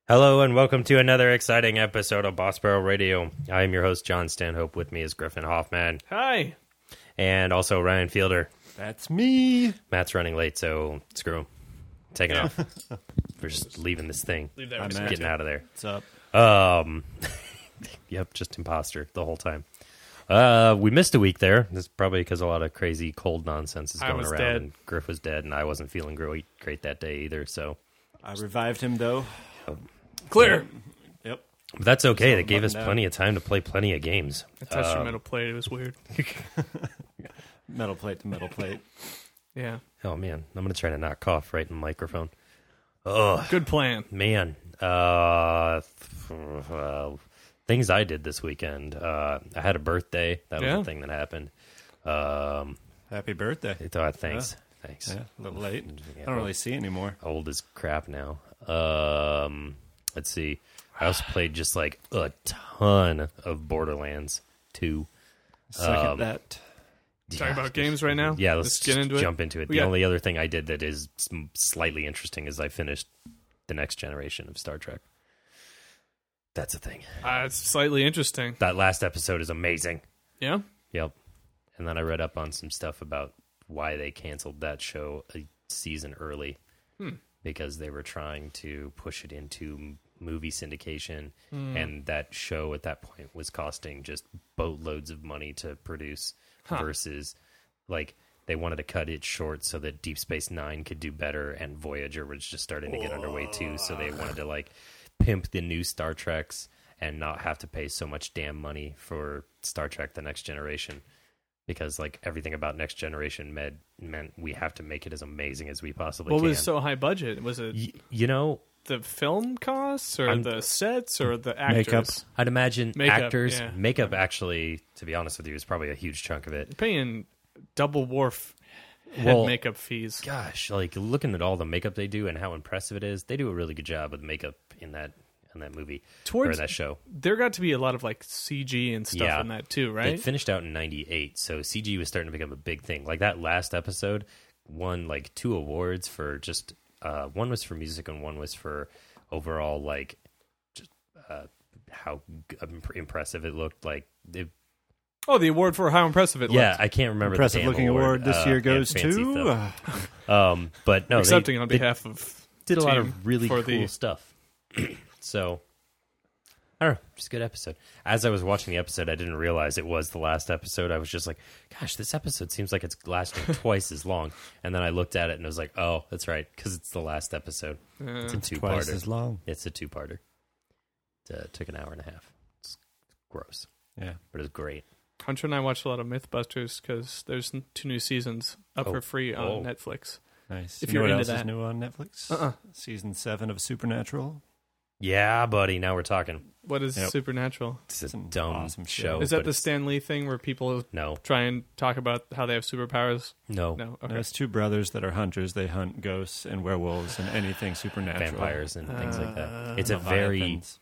Hello and welcome to another exciting episode of Boss Barrel Radio. I am your host, John Stanhope. With me is Griffin Hoffman. Hi. And also Ryan Fielder. That's me. Matt's running late, so screw him. Taking off. We're just leaving this thing. Leave that. I'm with Matt. me. Getting out of there. What's up? Yep, just imposter the whole time. We missed a week there. This is probably because a lot of crazy cold nonsense is I going was around. dead. And Griff was dead, and I wasn't feeling great that day either. So I revived him, though. Clear. Yep. but that's okay. So That gave us buttoned down. plenty of time to play plenty of games. I touched your metal plate. It was weird. Metal plate to metal plate. Yeah. Oh man, I'm gonna try to not cough right in the microphone. Oh Good plan. man, things I did this weekend. I had a birthday. That was Yeah. the thing that happened. Happy birthday. Thanks. Thanks. Yeah, a little late. Yeah, I don't really see anymore. old as crap now. Let's see. I also played just like a ton of Borderlands 2. Second that. Talking about games right now? Yeah, let's get into jump into it. We The got- only other thing I did that is slightly interesting is I finished the next generation of Star Trek. That's a thing. It's slightly interesting. That last episode is amazing. Yeah? Yep. And then I read up on some stuff about why they canceled that show a season early. Because they were trying to push it into movie syndication. And that show at that point was costing just boatloads of money to produce versus like they wanted to cut it short so that Deep Space Nine could do better and Voyager was just starting to get underway too. So they wanted to like pimp the new Star Treks and not have to pay so much damn money for Star Trek The Next Generation. Because like everything about Next Generation meant we have to make it as amazing as we possibly What can. was so high budget? Was it You know, the film costs or the sets or the actors? Makeup. I'd imagine Makeup, actors, yeah. makeup actually, to be honest with you, is probably a huge chunk of it. You're paying double wharf head Well, makeup fees. Gosh, like looking at all the makeup they do and how impressive it is, they do a really good job with makeup in that movie or in that show. There got to be a lot of like CG and stuff Yeah. in that too, It right? finished out in '98, so CG was starting to become a big thing. Like that last episode won like 2 awards for just one was for music and one was for overall like just how impressive it looked. Like it, Oh, the award for how impressive it yeah, looked. I can't remember Impressive the damn looking award this year and goes Fancy to. Stuff. But no, Accepting on they behalf of did a lot team of really for cool the- stuff. So, I don't know, just a good episode. As I was watching the episode, I didn't realize it was the last episode. I was just like, gosh, this episode seems like it's lasting twice as long. And then I looked at it and I was like, oh, that's right, because it's the last episode. It's a Twice two-parter. as long. It's a two-parter. It took an hour and a half. It's gross, Yeah. but it's great. Hunter and I watched a lot of Mythbusters because there's 2 new seasons up for free on Oh. Netflix. Nice. If You know you're what into else that. is new on Netflix? Season 7 of Supernatural. Yeah, buddy, now we're talking. What is Yep. Supernatural? It's a Some dumb awesome show. show. Is that but the it's- Stan Lee thing where people No, try and talk about how they have superpowers? no. No. Okay. There's 2 brothers that are hunters. They hunt ghosts and werewolves and anything supernatural. Vampires and things like that. It's a very Leviathans.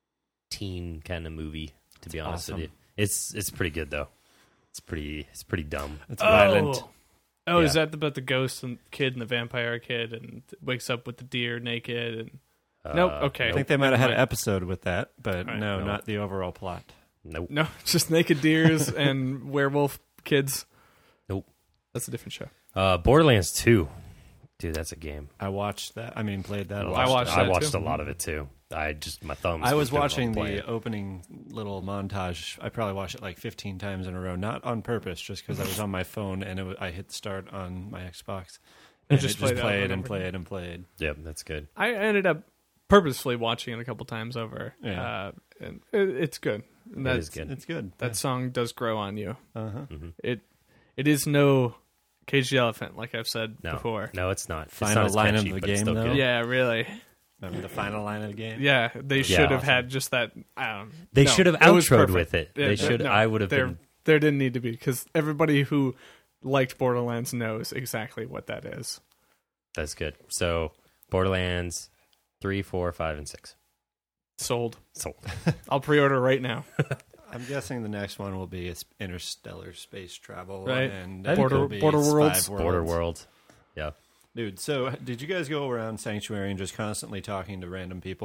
teen kind of movie, to be honest awesome. with you. It's pretty good though. It's pretty dumb. It's violent. Oh, is Yeah. that about the ghost and kid and the vampire kid and wakes up with the deer naked and nope. Okay. I think they might have had an Never mind. episode with that, but Right. no, No. not the overall plot. Nope. No, just naked deers and werewolf kids. Nope. That's a different show. Borderlands 2. Dude, that's a game. I watched that. I mean, played that a lot. I watched I that watched too. a lot of it too. I just my thumbs. I was doing it watching while playing. the opening little montage. I probably watched it like 15 times in a row, not on purpose, just because I was on my phone and I hit start on my Xbox. And just it played just out played and and over. played and played. Yep, that's good. I ended up purposefully watching it a couple times over. Yeah. And it's good. And It is good. It's good. That song does grow on you. Uh-huh. It is no Cage the Elephant, like I've said No, before. no, it's not. It's Final not as line of catchy, the but it's game, still though? good. Yeah, really. Remember the final line of the game? Yeah, they should have awesome. had just that. I don't. They no, should have it was outroed perfect. with it. Yeah, They should. no, I would have there, been. There didn't need to be because everybody who liked Borderlands knows exactly what that is. That's good. So Borderlands 3, 4, 5, and 6 Sold. sold. I'll pre-order right now. I'm guessing the next one will be interstellar space travel. Right. And That'd be it'll cool. be Border Five Worlds. Border World. Yeah. Dude, so did you guys go around Sanctuary and just constantly talking to random people?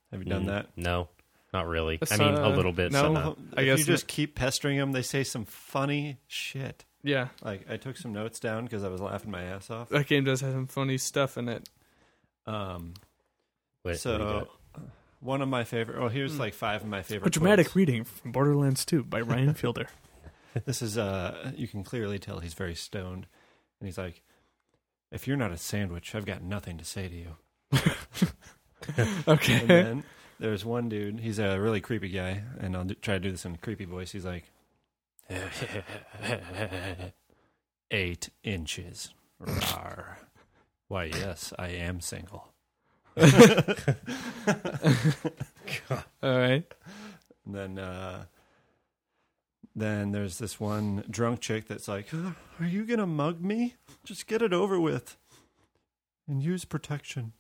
Have you done that? No, not really. That's, I mean, a little bit. no. but not. I If guess you just keep pestering them, they say some funny shit. Yeah, Like, I took some notes down because I was laughing my ass off. that game does have some funny stuff in it. Um, What do you so, got? one of my favorite... Well, here's like 5 of my favorite A dramatic quotes. reading from Borderlands 2 by Ryan Fielder. This is, you can clearly tell he's very stoned. And he's like, if you're not a sandwich, I've got nothing to say to you. Okay. And then there's one dude, he's a really creepy guy, and I'll try to do this in a creepy voice. He's like, 8 inches. Rawr. Why, yes, I am single. All right. And then there's this one drunk chick that's like, are you going to mug me? Just get it over with. And use protection.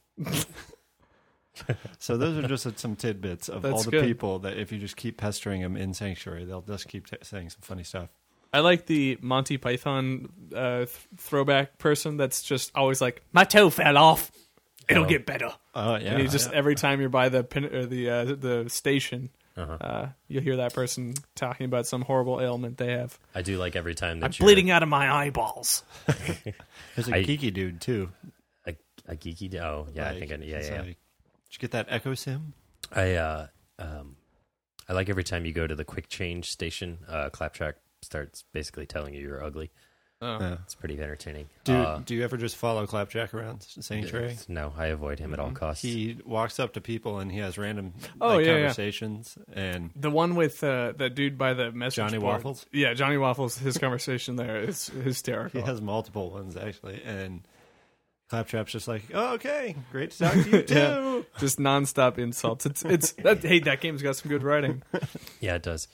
So those are just some tidbits of That's all the good. people that if you just keep pestering them in Sanctuary, they'll just keep saying some funny stuff. I like the Monty Python throwback person that's just always like, my toe fell off. It'll Oh. get better. Oh, yeah. And he just every time you're by the the station, Uh-huh. you'll hear that person talking about some horrible ailment they have. I do like every time that I'm you're bleeding out of my eyeballs. There's a geeky dude, too. a geeky. Oh, yeah, I think. It's Yeah. like, did you get that Echo Sim? I like every time you go to the quick change station, Claptrap starts basically telling you you're ugly. Oh. Yeah. It's pretty entertaining. Do you ever just follow Clapjack around Sanctuary? No, I avoid him at all costs. He walks up to people and he has random Oh, yeah, yeah. conversations. And The one with the dude by the message Johnny board. Waffles? Yeah, Johnny Waffles. His conversation there is hysterical. he has multiple ones, actually. And Claptrap's just like, oh, okay, great to talk to you, too. Just nonstop insults. Hey, that game's got some good writing. Yeah, it does.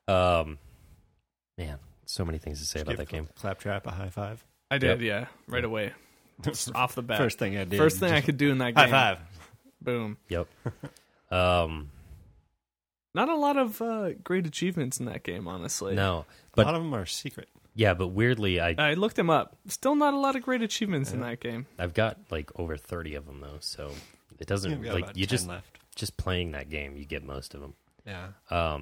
Man, so many things to say about Give that game. Claptrap a high five. I did, Yep. yeah, right away. Just off the bat. First thing I did. First thing I just could do in that high game. five. Boom. Yep. Not a lot of great achievements in that game, honestly. No, A lot but of them are secret. yeah, but weirdly, I looked them up. Still not a lot of great achievements in that game. I've got like over 30 of them though, so it doesn't You've got like about you 10 left. just playing that game, you get most of them. Yeah.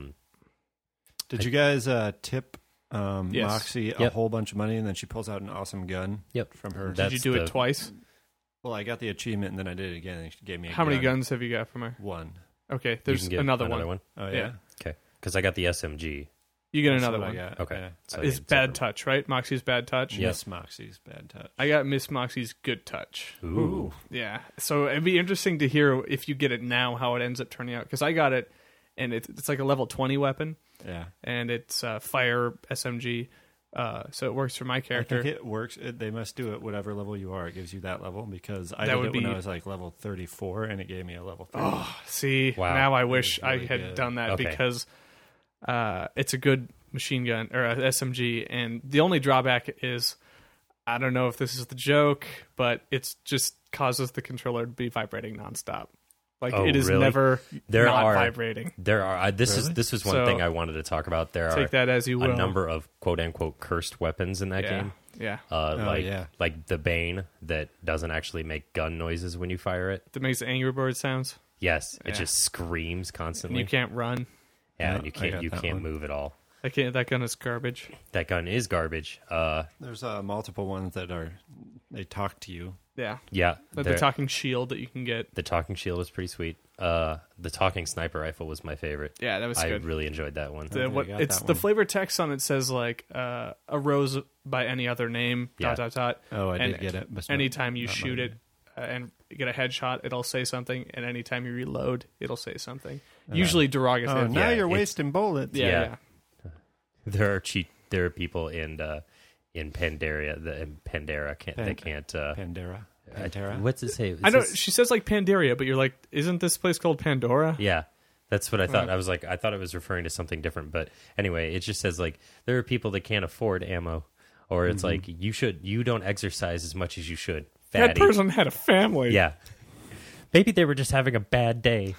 Did you guys tip Yes. Moxie a Yep. whole bunch of money, and then she pulls out an awesome gun Yep. from her? That- Did you do it the- twice? Well, I got the achievement, and then I did it again, and she gave me a How many gun. guns have you got from her? One. Okay, You there's can get another one. one. Oh, Yeah. yeah? Okay, because I got the SMG. You get That's another what one. I got. Okay, Yeah. so I It's need Bad separate- Touch, right? Moxie's Bad Touch? Yeah. Miss Moxie's Bad Touch. I got Miss Moxie's Good Touch. Ooh. Yeah. So it'd be interesting to hear if you get it now, how it ends up turning out. Because I got it, and it's like a level 20 weapon, Yeah. and it's fire SMG. So it works for my I character. think it works. They must do it whatever level you are. It gives you that level, because I That did would it when be- I was like level 34, and it gave me a level 30. Oh, see, Wow. now I wish really I had good. done that Okay. because it's a good machine gun or a SMG, and the only drawback is I don't know if this is the joke, but it's just causes the controller to be vibrating nonstop. Like Oh, it is really? never There not are- vibrating. There are this Really? is one So, thing I wanted to talk about. There Take are that as you will. a number of quote unquote cursed weapons in that yeah. game. Yeah, Like the Bane that doesn't actually make gun noises when you fire it. that makes the Angry Bird sounds. Yes, it Yeah. just screams And constantly. you can't run. Yeah, No, and you I can't got that can't one. move at all. I can't. That gun is garbage. That gun is garbage. There's multiple ones that they talk to you. Yeah, Yeah, like the talking shield that you can get. the talking shield was pretty sweet. The talking sniper rifle was my favorite. Yeah, that was I good. really enjoyed that one. The, think what I got it's that the one. flavor text on it says like a rose by any other name Yeah. dot. Oh, I And did get it. But it's not- Anytime you not shoot mine. it and get a headshot, it'll say something, and anytime you reload, it'll say something. Usually derogatory. Oh, now Yeah, you're it's- wasting bullets. yeah. There are people in Pandaria that can't. Pandera. Pantera. What's it say? I know Is this- she says like Pandaria, but you're like, isn't this place called Pandora? Yeah, that's what I thought. I was like, I thought it was referring to something different, but anyway, it just says like there are people that can't afford ammo, or it's like you don't exercise as much as you should. That Fatty. person had a family. Yeah, maybe they were just having a bad day.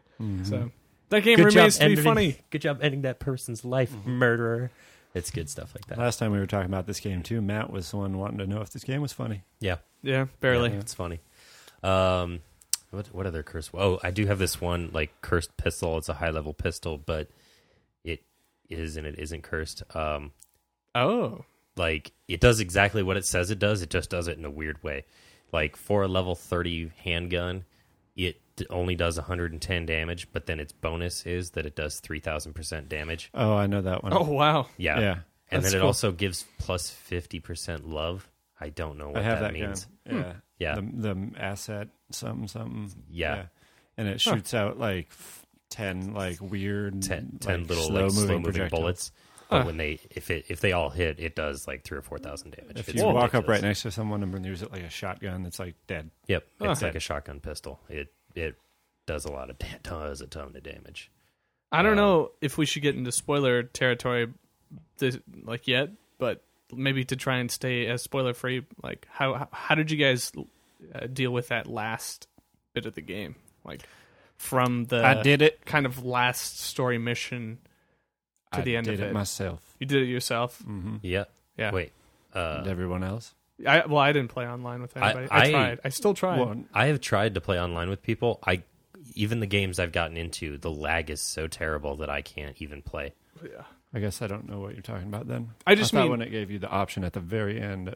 So that game Good remains job to be ending- funny. Good job ending that person's life, murderer. It's good stuff like that. Last time we were talking about this game too, Matt was the one wanting to know if this game was funny. Yeah, Yeah, barely. yeah, it's funny. What other curse? Oh, I do have this one like cursed pistol. It's a high level pistol, but it is and it isn't cursed. Oh. Like it does exactly what it says it does. It just does it in a weird way. Like for a level 30 handgun, it only does 110 damage, but then its bonus is that it does 3,000% damage. Oh, I know that one. Oh, wow. Yeah. Yeah. And That's then it cool. also gives plus 50% love. I don't know what I have that means. gun. Yeah. Yeah. The asset something. Yeah. And it shoots out like 10 like weird 10 like, little slow moving projectiles. bullets. But when if they all hit, it does like 3,000 or 4,000 damage. If It's you walk up ridiculous. right next to someone and use it like a shotgun, it's like dead. Yep, it's Huh. like a shotgun pistol. It does a lot of does a ton of damage. I don't know if we should get into spoiler territory yet, but maybe to try and stay as spoiler free, like how did you guys deal with that last bit of the game? Like from the I did it. kind of last story mission to the end of I did it. it myself. You did it yourself? Mm-hmm. Yeah. Yeah. Wait. And everyone else? I didn't play online with anybody. I I- tried. I still tried. Well, I have tried to play online with people. Even the games I've gotten into, the lag is so terrible that I can't even play. Yeah. I guess I don't know what you're talking about then. I just thought mean- when it gave you the option at the very end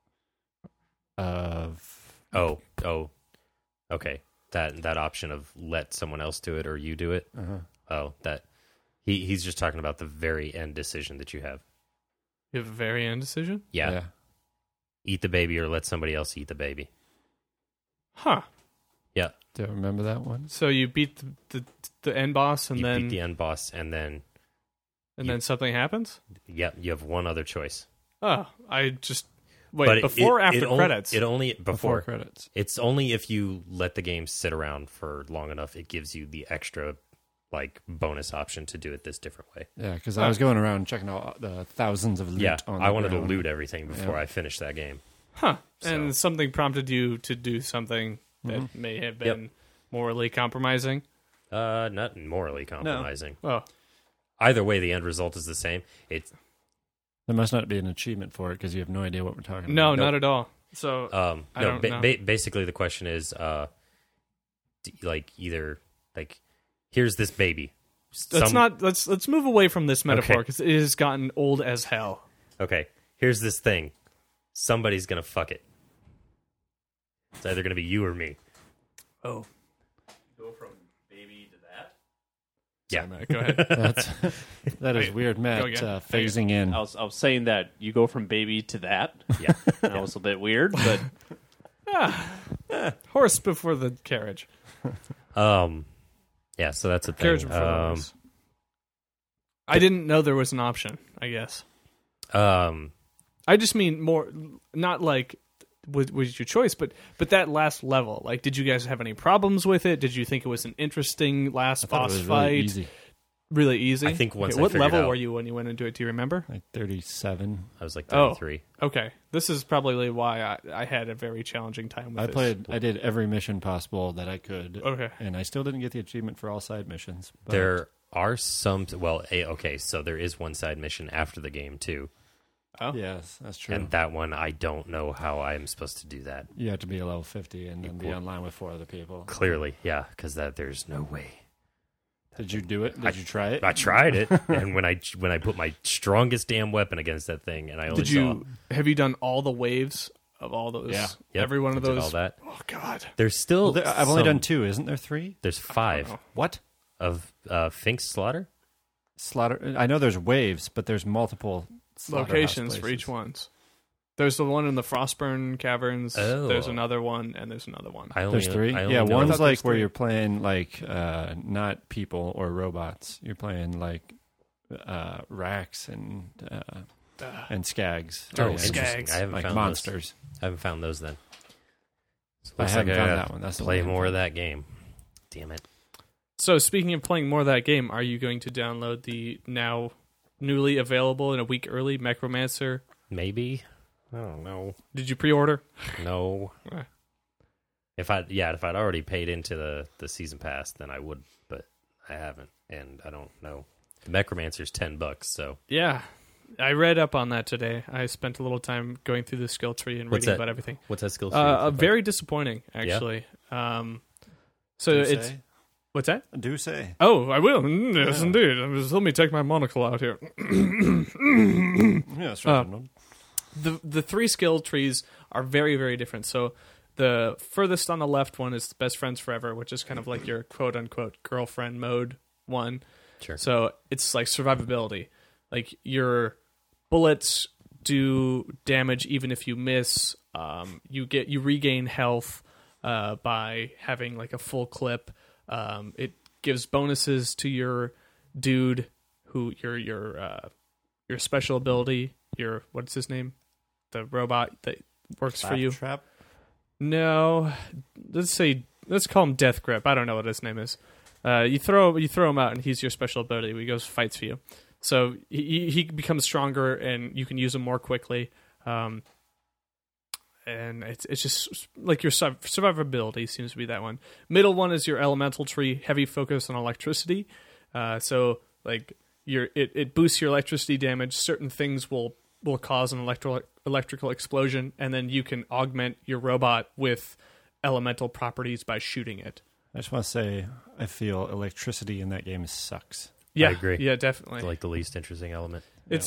of Oh, okay. That option of let someone else do it or you do it. Oh, that he's just talking about the very end decision that you have. You have a very end decision? Yeah. Eat the baby or let somebody else eat the baby. Huh. Yeah. Do you remember that one? So you beat the end boss and You then beat the end boss and then something happens? you have one other choice. Oh, I just wait, But before or after only- credits? It only Before before. credits. It's only if you let the game sit around for long enough, it gives you the extra like bonus option to do it this different way. Yeah, because I was going around checking out the thousands of loot Yeah, on I the wanted ground. to loot everything before Yeah. I finished that game. Huh. So- And something prompted you to do something that may have been morally compromising. Not morally compromising. Oh, Either way, the end result is the same. It's There must not be an achievement for it because you have no idea what we're talking no, about. not at all. So I no. don't know. Basically, the question is, like either like here's this baby. Let's move away from this metaphor Okay. because it has gotten old as hell. Okay, here's this thing. Somebody's gonna fuck it. It's either gonna be you or me. Oh, Go from baby to that. sorry, Matt, go ahead. That is Wait, weird, Matt. go again. Phasing in. I was saying that you go from baby to that. Yeah. That was a bit weird, but Horse before the carriage. Yeah. So that's a thing. Carriage before the horse. I didn't know there was an option. I guess. I just mean more, not like was your choice, but that last level. Like, did you guys have any problems with it? Did you think it was an interesting last I thought boss it was fight? really easy. Really easy. I think once I what figured level out- were you when you went into it? Do you remember? Like 37. I was like Oh. 33. Okay, this is probably why I had a very challenging time with this. I did every mission possible that I could. Okay. And I still didn't get the achievement for all side missions. But There are some. Well, okay. So there is one side mission after the game too, Oh, Yes, that's true. and that one I don't know how I'm supposed to do that. You have to be a level 50 and then be online with 4 other people. Clearly, yeah, because there's no way. Did you do it? Did you try it? I tried it, and when I put my strongest damn weapon against that thing, and I only did you have you done all the waves of all those? Yeah. Yep, every one I of did those. all that. Oh God. There's still. Well, I've only some- done 2, isn't there 3? There's 5 What? of Fink's Slaughter. Slaughter. I know there's waves, but there's multiple slaughterhouse Locations for places. each ones. There's the one in the Frostburn Caverns. Oh. There's another one, and there's another one. I only, There's 3. I only Yeah, know- one's thought like there's where 3. you're playing like not people or robots. You're playing like racks and skags. Oh, Oh, interesting. Skags. I haven't Like found monsters. Those. I haven't found those then. So I looks haven't like found gotta that one. That's the play one I more of found. that game. Damn it. So speaking of playing more of that game, are you going to download the now newly available and a week early Necromancer? Maybe. I don't know. Did you pre-order? No. Eh. If I'd already paid into the season pass, then I would, but I haven't, and I don't know. The Necromancer's $10, so Yeah. I read up on that today. I spent a little time going through the skill tree and What's reading that? about everything. what's that skill? Very disappointing, actually. So Do it's say. what's that? Do say. Oh, I will. Yes, indeed. Just let me take my monocle out here. Yeah, that's right. The 3 skill trees are very, very different. So the furthest on the left one is Best Friends Forever, which is kind of like your quote unquote girlfriend mode one. Sure. So it's like survivability. Like your bullets do damage even if you miss. You regain health by having like a full clip. It gives bonuses to your dude who your special ability, what's his name? The robot that works for you. Trap. No, let's call him Death Grip. I don't know what his name is. You throw him out, and he's your special ability. He goes fights for you, so he becomes stronger, and you can use him more quickly. And it's just like your survivability seems to be that one. Middle one is your elemental tree, heavy focus on electricity. So like it boosts your electricity damage. Certain things will cause an electrical explosion, and then you can augment your robot with elemental properties by shooting it. I just want to say, I feel electricity in that game sucks. Yeah, I agree. Yeah, definitely. It's like the least interesting element. It's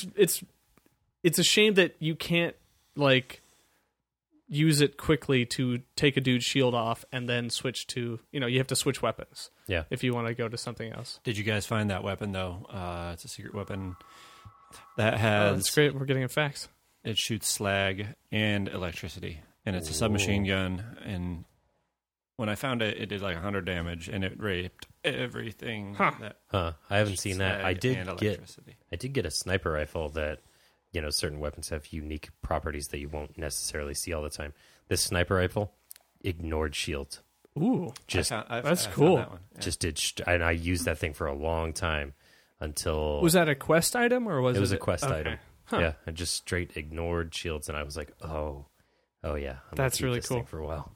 a shame that you can't like use it quickly to take a dude's shield off and then switch to, you have to switch weapons. Yeah. If you want to go to something else. Did you guys find that weapon though? It's a secret weapon that Oh, has that's great. We're getting it facts. it shoots slag and electricity, and it's a submachine gun. And when I found it, it did like 100 damage, and it raped everything. Huh. That I haven't seen that. I slag did and get electricity. a sniper rifle that, certain weapons have unique properties that you won't necessarily see all the time. This sniper rifle ignored shields. Ooh. Just That's I found cool. that one. Yeah. just did, and I used that thing for a long time until Was that a quest item or was it? it was a quest okay. item. Huh. Yeah, I just straight ignored shields, and I was like, oh yeah, I'm gonna That's keep really this thing cool. for a while.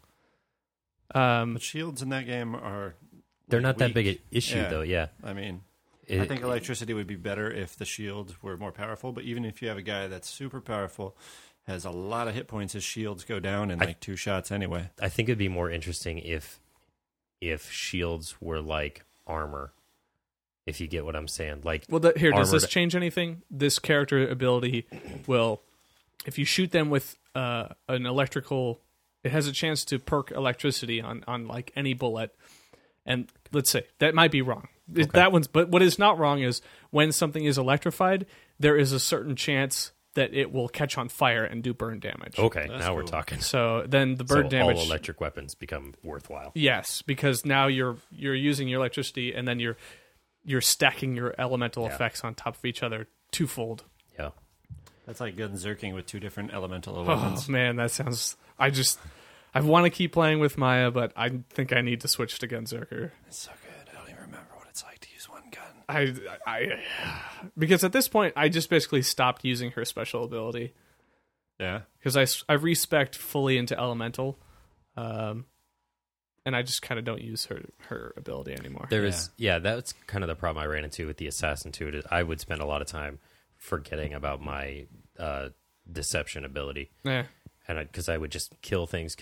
But shields in that game are They're like, not that weak. big an issue Yeah. though. Yeah, I mean, I It- think electricity would be better if the shields were more powerful. But even if you have a guy that's super powerful, has a lot of hit points, his shields go down in like 2 shots anyway. I think it'd be more interesting if shields were like armor. If you get what I'm saying, like Well, here, does this armored- change anything? This character ability will, if you shoot them with an electrical, it has a chance to perk electricity on like any bullet. And let's say that might be wrong. That one's, but what is not wrong is when something is electrified, there is a certain chance that it will catch on fire and do burn damage. okay, That's now we're cool. talking. So then the So burn damage. all electric weapons become worthwhile. Yes, because now you're using your electricity, and then you're stacking your elemental Yeah. effects on top of each other twofold. Yeah, That's like Gunzerking with 2 different elemental Oh weapons. man, that sounds. I want to keep playing with Maya, but I think I need to switch to Gunzerker. It's so good. I don't even remember what it's like to use one gun. Because at this point, I just basically stopped using her special ability Yeah. because I respect fully into elemental, and I just kind of don't use her ability anymore. that's kind of the problem I ran into with the assassin too. I would spend a lot of time forgetting about my deception ability. Yeah. And because I would just kill things,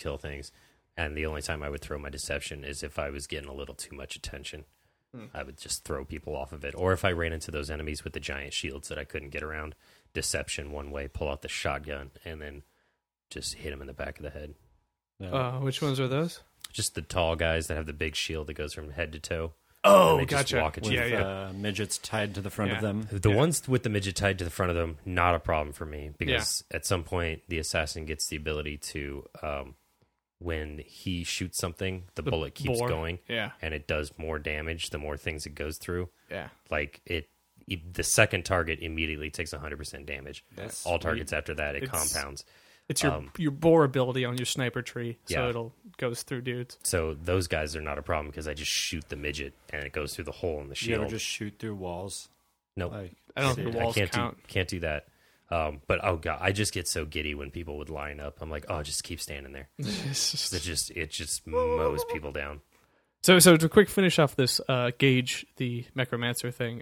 and the only time I would throw my deception is if I was getting a little too much attention. I would just throw people off of it, or if I ran into those enemies with the giant shields that I couldn't get around, deception one way, pull out the shotgun, and then just hit them in the back of the head. Which ones are those? Just the tall guys that have the big shield that goes from head to toe. Oh, they just gotcha. walk at you. Yeah, With yeah. midgets tied to the front Yeah. of them. The ones with the midget tied to the front of them, not a problem for me, because at some point the assassin gets the ability to, when he shoots something, the bullet keeps bore. going, Yeah. and it does more damage the more things it goes through. Yeah. Like the second target immediately takes 100% damage. That's All sweet. targets after that, it It's- compounds. It's your bore ability on your sniper tree, so Yeah. it'll goes through dudes. So those guys are not a problem because I just shoot the midget and it goes through the hole in the You ever shield. just shoot through walls? Nope. Like, I don't see, think I walls can't count. can't do that. But oh god, I just get so giddy when people would line up. I'm like, oh, just keep standing there. It just mows people down. So to quick finish off this Gage, the Necromancer thing,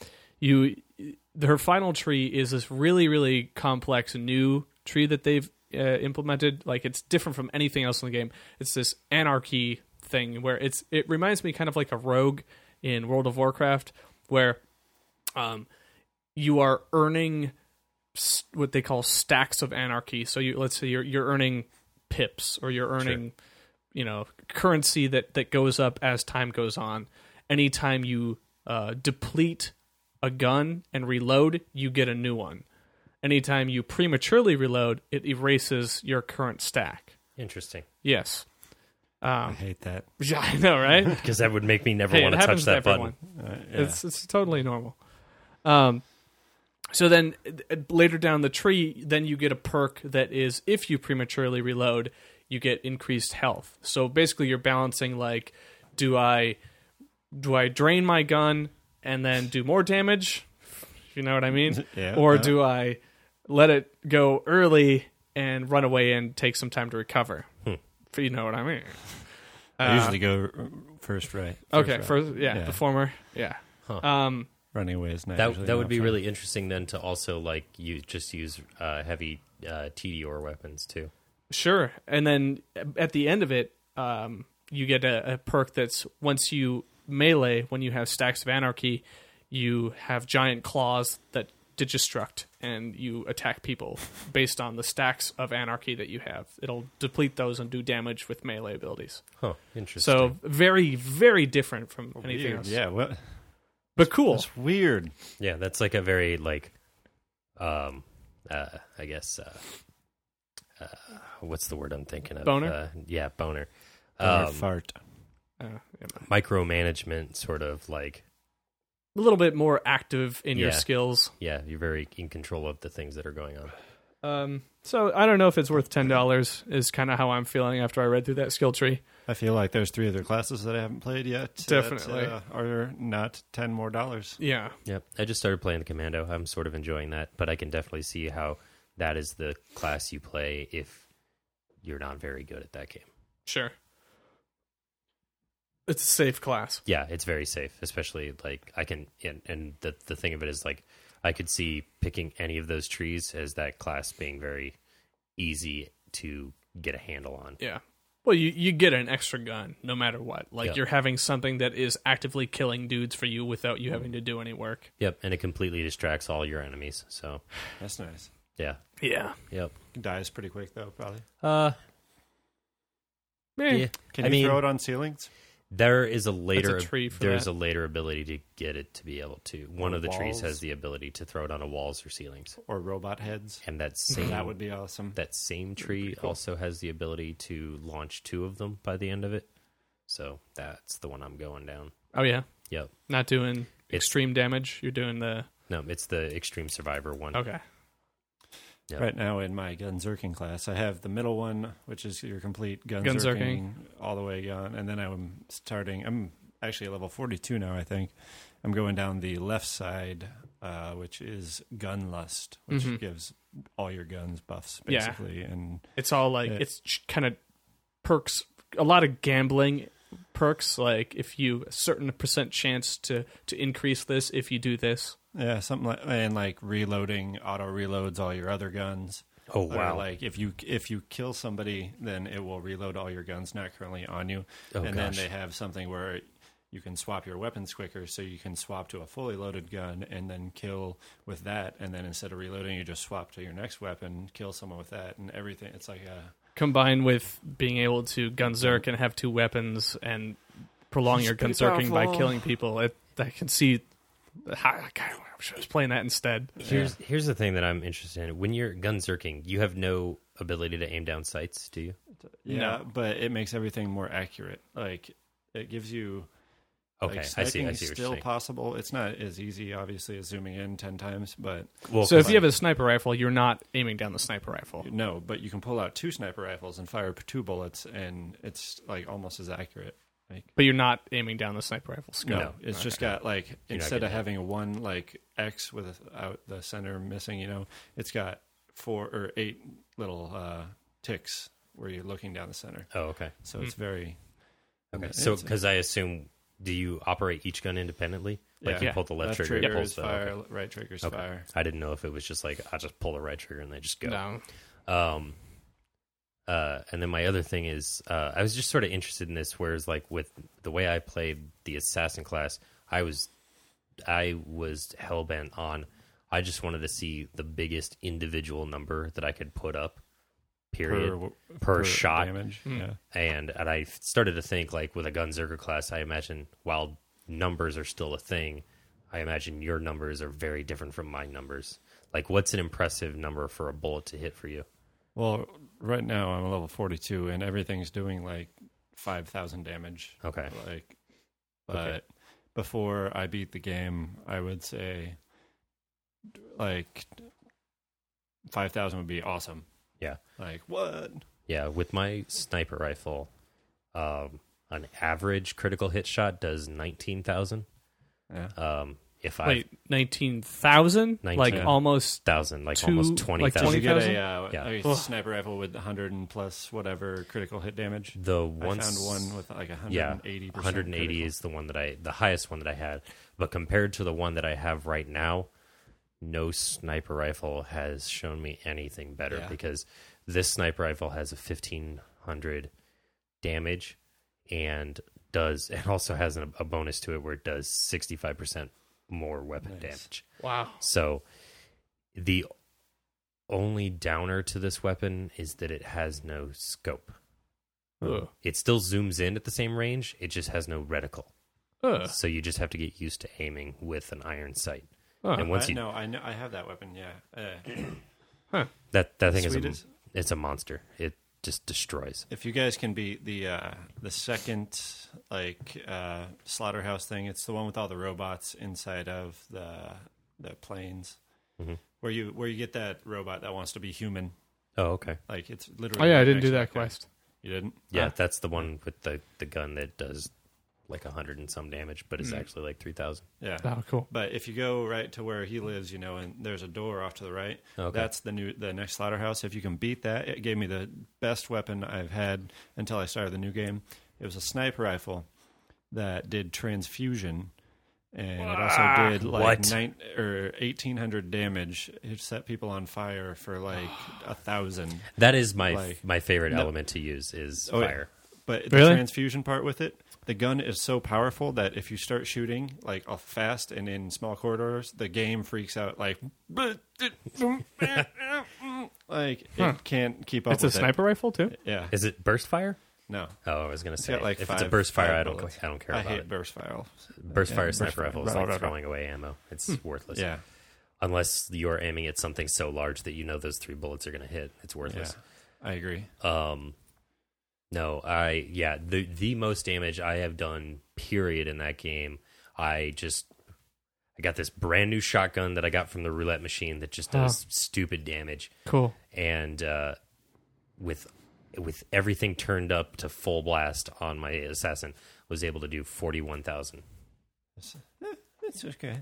her final tree is this really, really complex new tree that they've implemented. Like, it's different from anything else in the game. It's this anarchy thing where it reminds me kind of like a rogue in World of Warcraft, where you are earning what they call stacks of anarchy. So let's say you're earning pips, or you're earning currency that goes up as time goes on. Anytime you deplete a gun and reload, you get a new one. Anytime you prematurely reload, it erases your current stack. Interesting. Yes. I hate that. Yeah, I know, right? Because that would make me never Hey, want it to touch happens to that everyone. button. Yeah. It's totally normal. So then later down the tree, then you get a perk that is, if you prematurely reload, you get increased health. So basically you're balancing, like, do I drain my gun and then do more damage? If you know what I mean? Yeah. Or do I let it go early and run away and take some time to recover? If you know what I mean. I usually go first right. Okay, right. the former. Yeah. Huh. Running away is not That usually that would an be option. really interesting then to also like you just use heavy TDR weapons too. Sure. And then at the end of it, you get a perk that's, once you melee, when you have stacks of anarchy, you have giant claws that digistruct, and you attack people based on the stacks of anarchy that you have. It'll deplete those and do damage with melee abilities. Huh. Interesting. So very, very different from anything Weird. else. Yeah, what? But cool. That's weird. yeah, that's like a very like, I guess, what's the word I'm thinking of? Boner? Yeah, boner. Or fart. Yeah. Micromanagement, sort of like. A little bit more active in your Yeah. skills. Yeah, you're very in control of the things that are going on. So I don't know if it's worth $10 is kind of how I'm feeling after I read through that skill tree. I feel like there's 3 other classes that I haven't played yet. Definitely. That, are not $10 more. Yeah. Yep, I just started playing the Commando. I'm sort of enjoying that, but I can definitely see how that is the class you play if you're not very good at that game. Sure. It's a safe class. Yeah, it's very safe, especially like I can, and the thing of it is like I could see picking any of those trees as that class being very easy to get a handle on. Yeah. Well, you get an extra gun no matter what. Like, Yep. you're having something that is actively killing dudes for you without you having to do any work. Yep, and it completely distracts all your enemies. So That's nice. yeah, Yeah. yep. Dies pretty quick, though, probably. Yeah. Can I you mean, throw it on ceilings? There is a later That's a tree for there's that. a later ability to get it to be able to. One Or of the trees walls. has the ability to throw it on walls or ceilings, Or robot heads? and that same That would be awesome. that same tree also has the ability to launch 2 of them by the end of it. So that's the one I'm going down. Oh, yeah. Yep. Not doing It's- extreme damage. You're doing the... No, it's the Extreme Survivor one. Okay. Yep. Right now in my Gunzerking class, I have the middle one, which is your complete Gunzerking. Gunzerking all the way gone. And then I'm actually at level 42 now, I think. I'm going down the left side, which is Gunlust, which gives all your guns buffs, Yeah. basically. And It's all like... Yeah. It's kind of perks... A lot of gambling perks. Like, if you... A certain percent chance to increase this if you do this. yeah, something like, and like reloading auto reloads all your other guns. Oh Or wow! like if you kill somebody, then it will reload all your guns not currently on you. Oh, and gosh. then they have something where you can swap your weapons quicker, so you can swap to a fully loaded gun and then kill with that. And then instead of reloading, you just swap to your next weapon, kill someone with that, and everything. It's like Combined with being able to gunzerk and have 2 weapons and prolong your It's pretty gunzerking by powerful. killing people. I can see... I wish I was playing that instead. Here's the thing that I'm interested in. When you're gunzerking, you have no ability to aim down sights, do you? yeah, but it makes everything more accurate. Like it gives you. Okay, like, I see. I sniping see is what still you're saying. possible. It's not as easy, obviously, as zooming in 10 times, but Well, So if you have a sniper rifle, you're not aiming down the sniper rifle. no. But you can pull out 2 sniper rifles and fire 2 bullets, and it's like almost as accurate. Like But you're not aiming down the sniper rifle scope. no, it's just got like You're not instead of getting having a 1 like X without the center missing, it's got 4 or 8 little ticks where you're looking down the center. oh, okay. So it's very Okay. it's- So, because I assume, do you operate each gun independently? Like you pull the left trigger, trigger it is pulls the fire, okay. right trigger is Okay. fire. I didn't know if it was just like I just pull the right trigger and they just go. No. And then my other thing is, I was just sort of interested in this, whereas like with the way I played the assassin class, I was hell-bent on, I just wanted to see the biggest individual number that I could put up, period, per shot. Damage. Yeah. And I started to think, like, with a Gunzerker class, I imagine, while numbers are still a thing, I imagine your numbers are very different from my numbers. Like, what's an impressive number for a bullet to hit for you? Well, right now I'm a level 42, and everything's doing like 5,000 damage. Okay. But before I beat the game, I would say like 5,000 would be awesome. Yeah. Like what? Yeah, with my sniper rifle, an average critical hit shot does 19,000. Yeah. If I Wait, 19,000? 19. Like Yeah. almost 1,000, like two- almost like 20,000. Did you get 20,000? Yeah. a sniper rifle with 100 and plus whatever critical hit damage? The I one found one with like 180%. Yeah, 180 critical. is the one the highest one that I had. But compared to the one that I have right now, no sniper rifle has shown me anything better, because this sniper rifle has a 1,500 damage and also has a bonus to it where it does 65% more weapon damage. wow. So the only downer to this weapon is that it has no scope. Ugh. It still zooms in at the same range. It just has no reticle. Ugh. So you just have to get used to aiming with an iron sight. Huh. And once I know I have that weapon. Yeah. that thing Sweet is it's a monster. It just destroys. If you guys can beat the second slaughterhouse thing, it's the one with all the robots inside of the planes, where you get that robot that wants to be human. Oh, okay. Like it's Oh literally. yeah, I right didn't next do to that guy. quest. You didn't? Yeah, that's the one with the gun that does like 100 and some damage, but it's actually like 3,000. Yeah. Oh, cool. But if you go right to where he lives, and there's a door off to the right, Okay. that's the next slaughterhouse. If you can beat that, it gave me the best weapon I've had until I started the new game. It was a sniper rifle that did transfusion, and it also did like What? 1,800 damage. It set people on fire for like 1,000. That is my Like- my favorite No. element to use is Oh, yeah. fire. But Really? the transfusion part with it, the gun is so powerful that if you start shooting like fast and in small corridors, the game freaks out. Like it can't keep up. It's a with sniper rifle too? It. Yeah. Is it burst fire? No. Oh, I was gonna say got, like, if it's a 5 burst fire, I don't bullets. care I about hate it. burst fire. Burst fire burst sniper fire. rifle is like throwing away ammo. It's worthless. Yeah. Unless you're aiming at something so large that you know those 3 bullets are going to hit, it's worthless. I agree. No, the most damage I have done, period, in that game. I got this brand new shotgun that I got from the roulette machine that just does stupid damage, Cool. and with everything turned up to full blast on my assassin, was able to do 41,000. It's okay.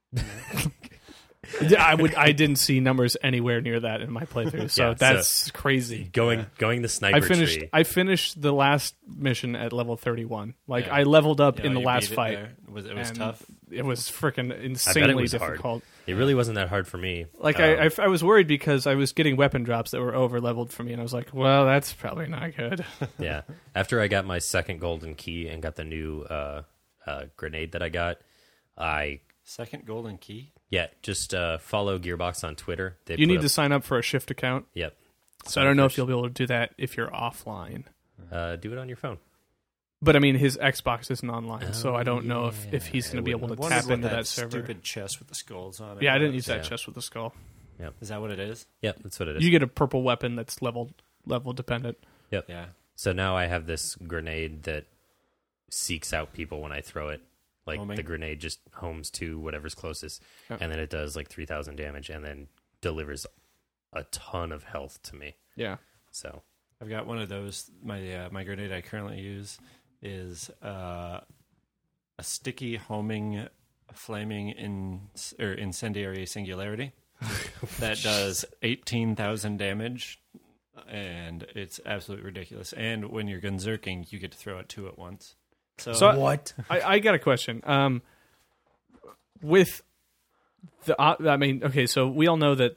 Yeah, I didn't see numbers anywhere near that in my playthrough, so Yeah, that's crazy. Going the sniper tree. I finished the last mission at level 31. Like Yeah. I leveled up Yeah, in the you last beat it fight. there. It was and tough. It was freaking I bet it insanely was difficult. hard. It really wasn't that hard for me. Like I was worried because I was getting weapon drops that were over leveled for me, and I was like, well, that's probably not good. Yeah. After I got my second golden key and got the new grenade that I got, Second golden key. just follow Gearbox on Twitter. They You put need up- to sign up for a shift account. Yep. So I don't know if you'll be able to do that if you're offline. Do it on your phone. But I mean, his Xbox isn't online, so I don't know if he's going to be able to Wondered tap what into that server. Stupid chest with the skulls on it. Yeah, I didn't use that Yeah. chest with the skull. Is that what it is? Yep, that's what it is. You get a purple weapon that's level dependent. Yep. Yeah. So now I have this grenade that seeks out people when I throw it. Like Homing? the grenade just homes to whatever's closest, Yeah. and then it does like 3,000 damage, and then delivers a ton of health to me. Yeah. So I've got one of those. My grenade I currently use is a sticky homing, flaming incendiary singularity that does 18,000 damage, and it's absolutely ridiculous. And when you're gunzerking, you get to throw it 2 at once. So what? I got a question. With the, I mean, okay, so we all know that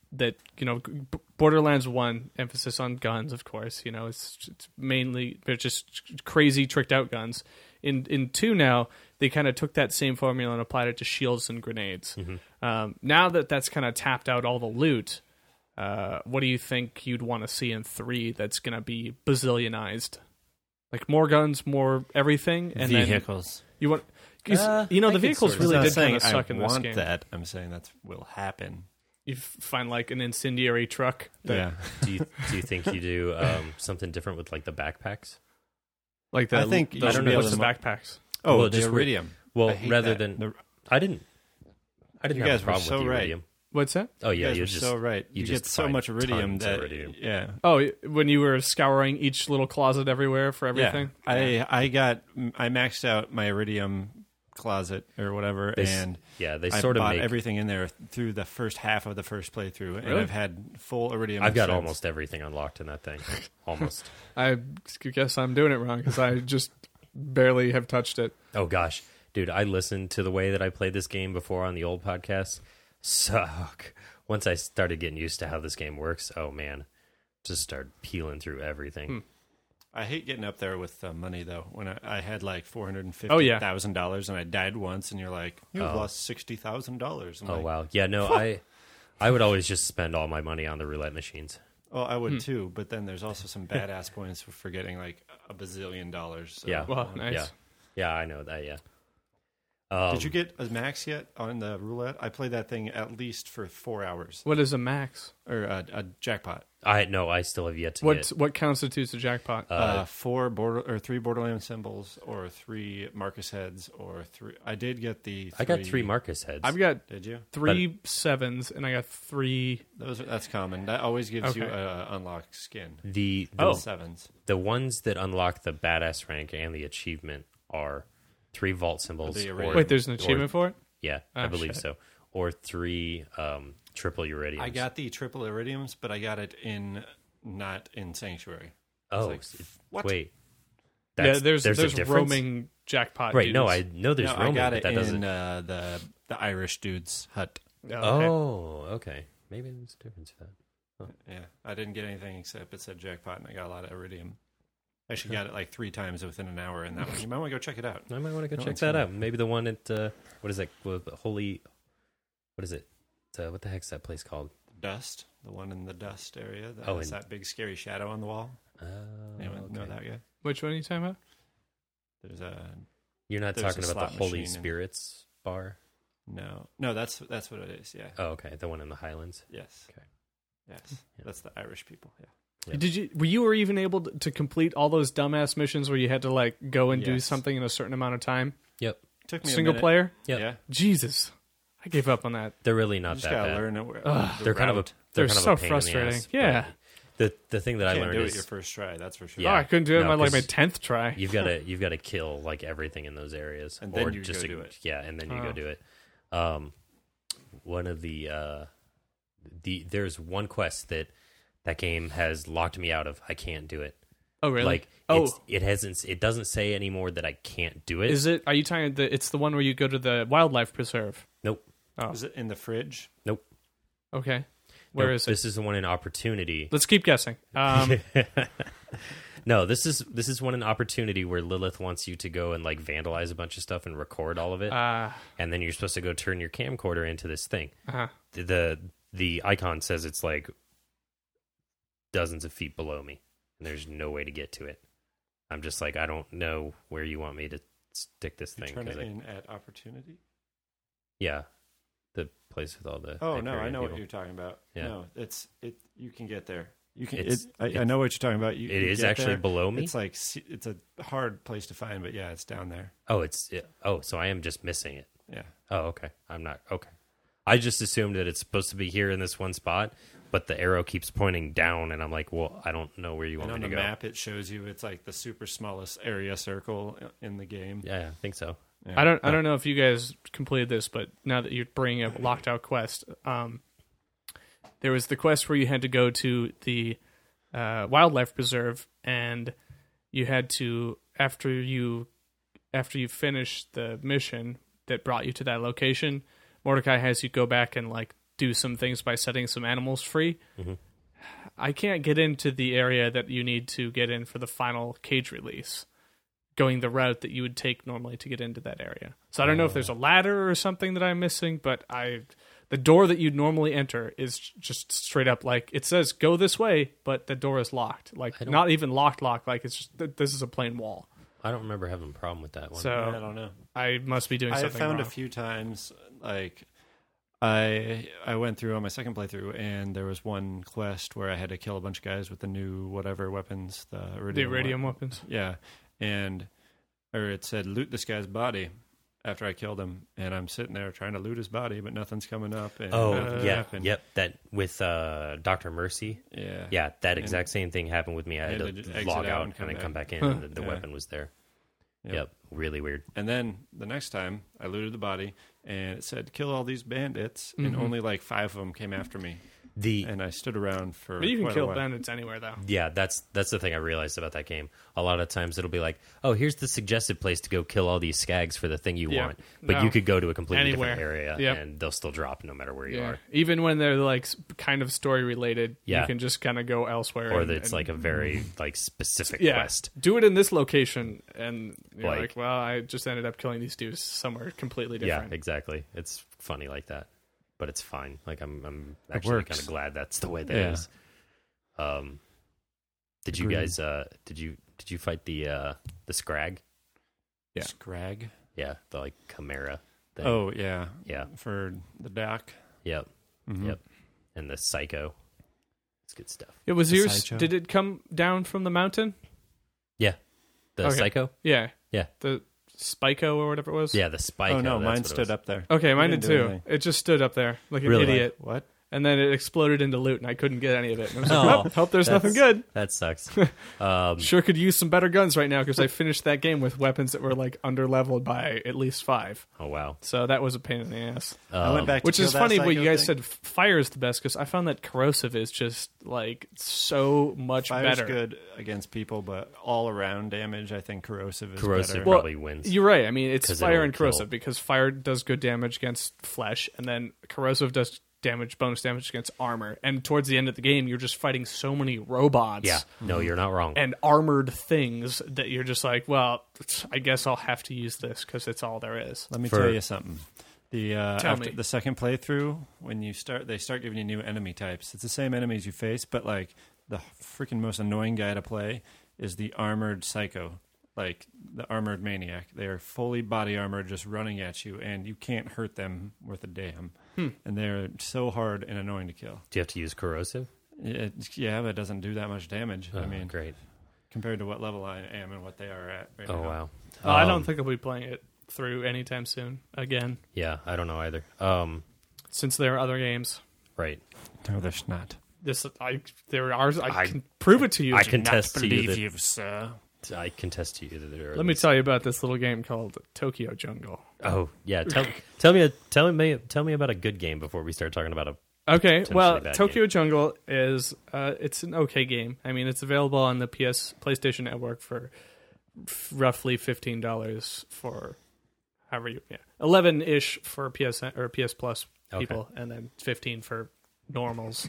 that Borderlands 1 emphasis on guns, of course. It's mainly they're just crazy tricked out guns. In 2 now, they kind of took that same formula and applied it to shields and grenades. Now that's kind of tapped out all the loot, what do you think you'd want to see in 3 that's going to be bazillionized? Like more guns, more everything, and vehicles. Then you want, the vehicles really did kind of suck in this game. I'm saying that will happen. You find like an incendiary truck. Yeah. Do you think you do something different with like the backpacks? Like the, I think I don't know what's the to backpacks. Oh, Well, the just iridium. Well, I hate rather that. than I didn't You have guys a were problem so with the right. iridium. What's that? Oh You yeah, guys you were just so right. You just get so find much iridium tons of that iridium. yeah. Oh, when you were scouring each little closet everywhere for everything? Yeah. I maxed out my iridium closet or whatever, and they I sort of bought make everything in there through the first half of the first playthrough, and Really? I've had full iridium. I've got since. almost everything unlocked in that thing. Almost. I guess I'm doing it wrong because I just barely have touched it. Oh gosh, dude, I listened to the way that I played this game before on the old podcast. Suck. Once I started getting used to how this game works, oh man, just started peeling through everything. I hate getting up there with money though. When I had like $450,000, Oh, yeah. and I died once, and you're like, you've lost $60,000. Oh wow, yeah, no, I would always just spend all my money on the roulette machines. Oh, I would too, but then there's also some badass points for getting like $1 bazillion. So, Yeah. Well, nice. Yeah, I know that. Yeah. Did you get a max yet on the roulette? I played that thing at least for 4 hours, What is a max? or a jackpot. I still have yet to get. What constitutes a jackpot? 3 Borderlands symbols, or 3 Marcus heads, or 3. I did get the. I got 3 Marcus heads. I've got Did you? 3 sevens, and I got 3. That's common. That always gives you Okay. a unlocked skin. the Oh. Sevens. the ones that unlock the badass rank and the achievement are 3 vault symbols. The or- iridium. Wait, there's an or- achievement for it? Yeah, I Oh, believe shit. so. Or 3 triple iridiums. I got the triple iridiums, but I got it not in Sanctuary. Oh, like, what? wait. Yeah, there's a difference? roaming jackpot. Right? No, dudes. I know there's No, roaming, I got but it that in doesn't. the Irish dude's hut. Okay. Oh, okay. Maybe there's a difference for that. Yeah, I didn't get anything except it said jackpot, and I got a lot of iridium. I actually got it like 3 times within an hour in that one. You might want to go check it out. I might want to go No, check it's that fine. out. Maybe the one at what is that? Holy, what is it? What the heck's that place called? Dust, the one in the dust area that Oh, has and- that big scary shadow on the wall. Anyone know that guy? Which one are you talking about? There's a You're not There's talking a about the slot Holy machine and- Spirits bar? no. That's what it is. Yeah. Oh, okay, the one in the Highlands. Yes. Okay. Yes. Yeah. That's the Irish people. Yeah. Yeah. Were you even able to complete all those dumbass missions where you had to like go and do Yes. something in a certain amount of time? Yep, Took me a Single minute. player? Yep. Yeah. Jesus, I gave up on that. they're really You not just that gotta bad. learn it. They're kind of a They're kind of so a pain in the frustrating. ass, Yeah. but the thing that I Can't learned do it is your first try. That's for sure. Yeah. Oh, I couldn't do it No, on like my 'cause 10th try. you've got to kill like everything in those areas, And then or you just go do it. Yeah, and then you Oh. go do it. One of the there's one quest that game has locked me out of. I can't do it. Oh, really? Like oh, it doesn't say anymore that I can't do it. is it? Are you talking? It's the one where you go to the wildlife preserve. Nope. Oh, Is it in the fridge? Nope. okay. Where Nope. is it? This is the one in Opportunity. Let's keep guessing. No, this is one in Opportunity where Lilith wants you to go and like vandalize a bunch of stuff and record all of it, and then you're supposed to go turn your camcorder into this thing. uh-huh. The icon says it's like dozens of feet below me, and there's no way to get to it. I'm just like, I don't know where you want me to stick this You thing. turn it 'cause in at Opportunity? yeah, the place with all the Oh, no. I Hyperion know what people. you're talking about. Yeah. No, you can get there. You can. It's- I know what you're talking about. You It you is get actually there. below me. It's like it's a hard place to find, but yeah, it's down there. So I am just missing it. Yeah. Oh, okay. I'm not okay. I just assumed that it's supposed to be here in this one spot, but the arrow keeps pointing down, and I'm like, well, I don't know where you And want on me the to go. map, it shows you it's like the super smallest area circle in the game. Yeah, I think so. Yeah. I don't know if you guys completed this, but now that you're bringing up locked out quest, there was the quest where you had to go to the wildlife preserve, and you had to after you finished the mission that brought you to that location, Mordecai has you go back and like do some things by setting some animals free. Mm-hmm. I can't get into the area that you need to get in for the final cage release, going the route that you would take normally to get into that area. So I don't know if there's a ladder or something that I'm missing, but the door that you'd normally enter is just straight up like it says go this way, but the door is locked. Like not even locked, like it's just this is a plain wall. I don't remember having a problem with that one. So I don't know. I must be doing I something found wrong. a few times, like I went through on my second playthrough, and there was one quest where I had to kill a bunch of guys with the new whatever weapons, the iridium weapons. Yeah, or it said loot this guy's body after I killed him, and I'm sitting there trying to loot his body, but nothing's coming up. And nothing happened. Yep. That with Dr. Mercy. Yeah, that exact same thing happened with me. I had to exit log out out and and then come back in, Huh. and the weapon was there. Yep. Yep, really weird. And then the next time I looted the body, and it said kill all these bandits, and Mm-hmm. only like 5 of them came after me, The and I stood around for. But you can quite a kill while. bandits anywhere, though. Yeah, that's the thing I realized about that game. A lot of times it'll be like, oh, here's the suggested place to go kill all these skags for the thing you Yeah. want. But No. you could go to a completely Anywhere. different area, Yep. and they'll still drop no matter where you are. Even when they're like kind of story related, Yeah. you can just kind of go elsewhere. Or and- it's and- like a very like specific yeah, quest. do it in this location, and you're Like- like, well, I just ended up killing these dudes somewhere completely Yeah, different. exactly. It's funny like that, but it's fine. Like I'm actually works. kind of glad that's the way that Yeah. is. Did you Agreed. guys did you fight the Scrag? Yeah. Scrag. Yeah, the like Chimera thing. Oh yeah, yeah, for the dock. yep, Mhm. yep, and the Psycho. It's good stuff. It was The yours. sideshow? Did it come down from the mountain? Yeah, the Okay. Psycho. Yeah. Yeah. The Spyco or whatever it was. Yeah, the Spike. Oh no, that's mine what it stood was. up there. Okay, mine It did didn't do too. anything. It just stood up there like an Really? idiot, What? and then it exploded into loot, and I couldn't get any of it. And I was Oh, like, well, hope there's nothing good. That sucks. Sure could use some better guns right now because I finished that game with weapons that were like under leveled by at least 5. Oh wow. So that was a pain in the ass. I went back, to Which kill is that funny what psycho you guys thing. said fire is the best because I found that corrosive is just like so much Fire's better. good against people, but all around damage, I think corrosive is Corrosive better. Well, probably wins. You're right. I mean, it's 'Cause fire it'll and corrosive kill. because fire does good damage against flesh, and then corrosive does bonus damage against armor. And towards the end of the game, you're just fighting so many robots Yeah, no, you're not wrong. and armored things that you're just like, well, I guess I'll have to use this because it's all there is. Let me For- tell you something. The Tell after me. the second playthrough, when you start, they start giving you new enemy types. It's the same enemies you face, but like the freaking most annoying guy to play is the armored psycho, like the armored maniac. They are fully body armored, just running at you, and you can't hurt them worth a damn. And they're so hard and annoying to kill. Do you have to use corrosive? Yeah, but it doesn't do that much damage. Oh, I mean, great. compared to what level I am and what they are at right Oh now. wow. I don't think I'll be playing it through anytime soon again, Yeah, I don't know either. since there are other games. Right. No, there's not. There are. I I- can prove it to you. I Do can not test to you believe that- you, sir. I contest to you that there are. Let me tell you about this little game called Tokyo Jungle. Oh yeah, tell me about a good game before we start talking about a. Okay, Potentially well, bad Tokyo Jungle is it's an okay game. I mean, it's available on the PlayStation Network for roughly $15 for however you 11-ish for PSN or PS Plus people, and then 15 for normals.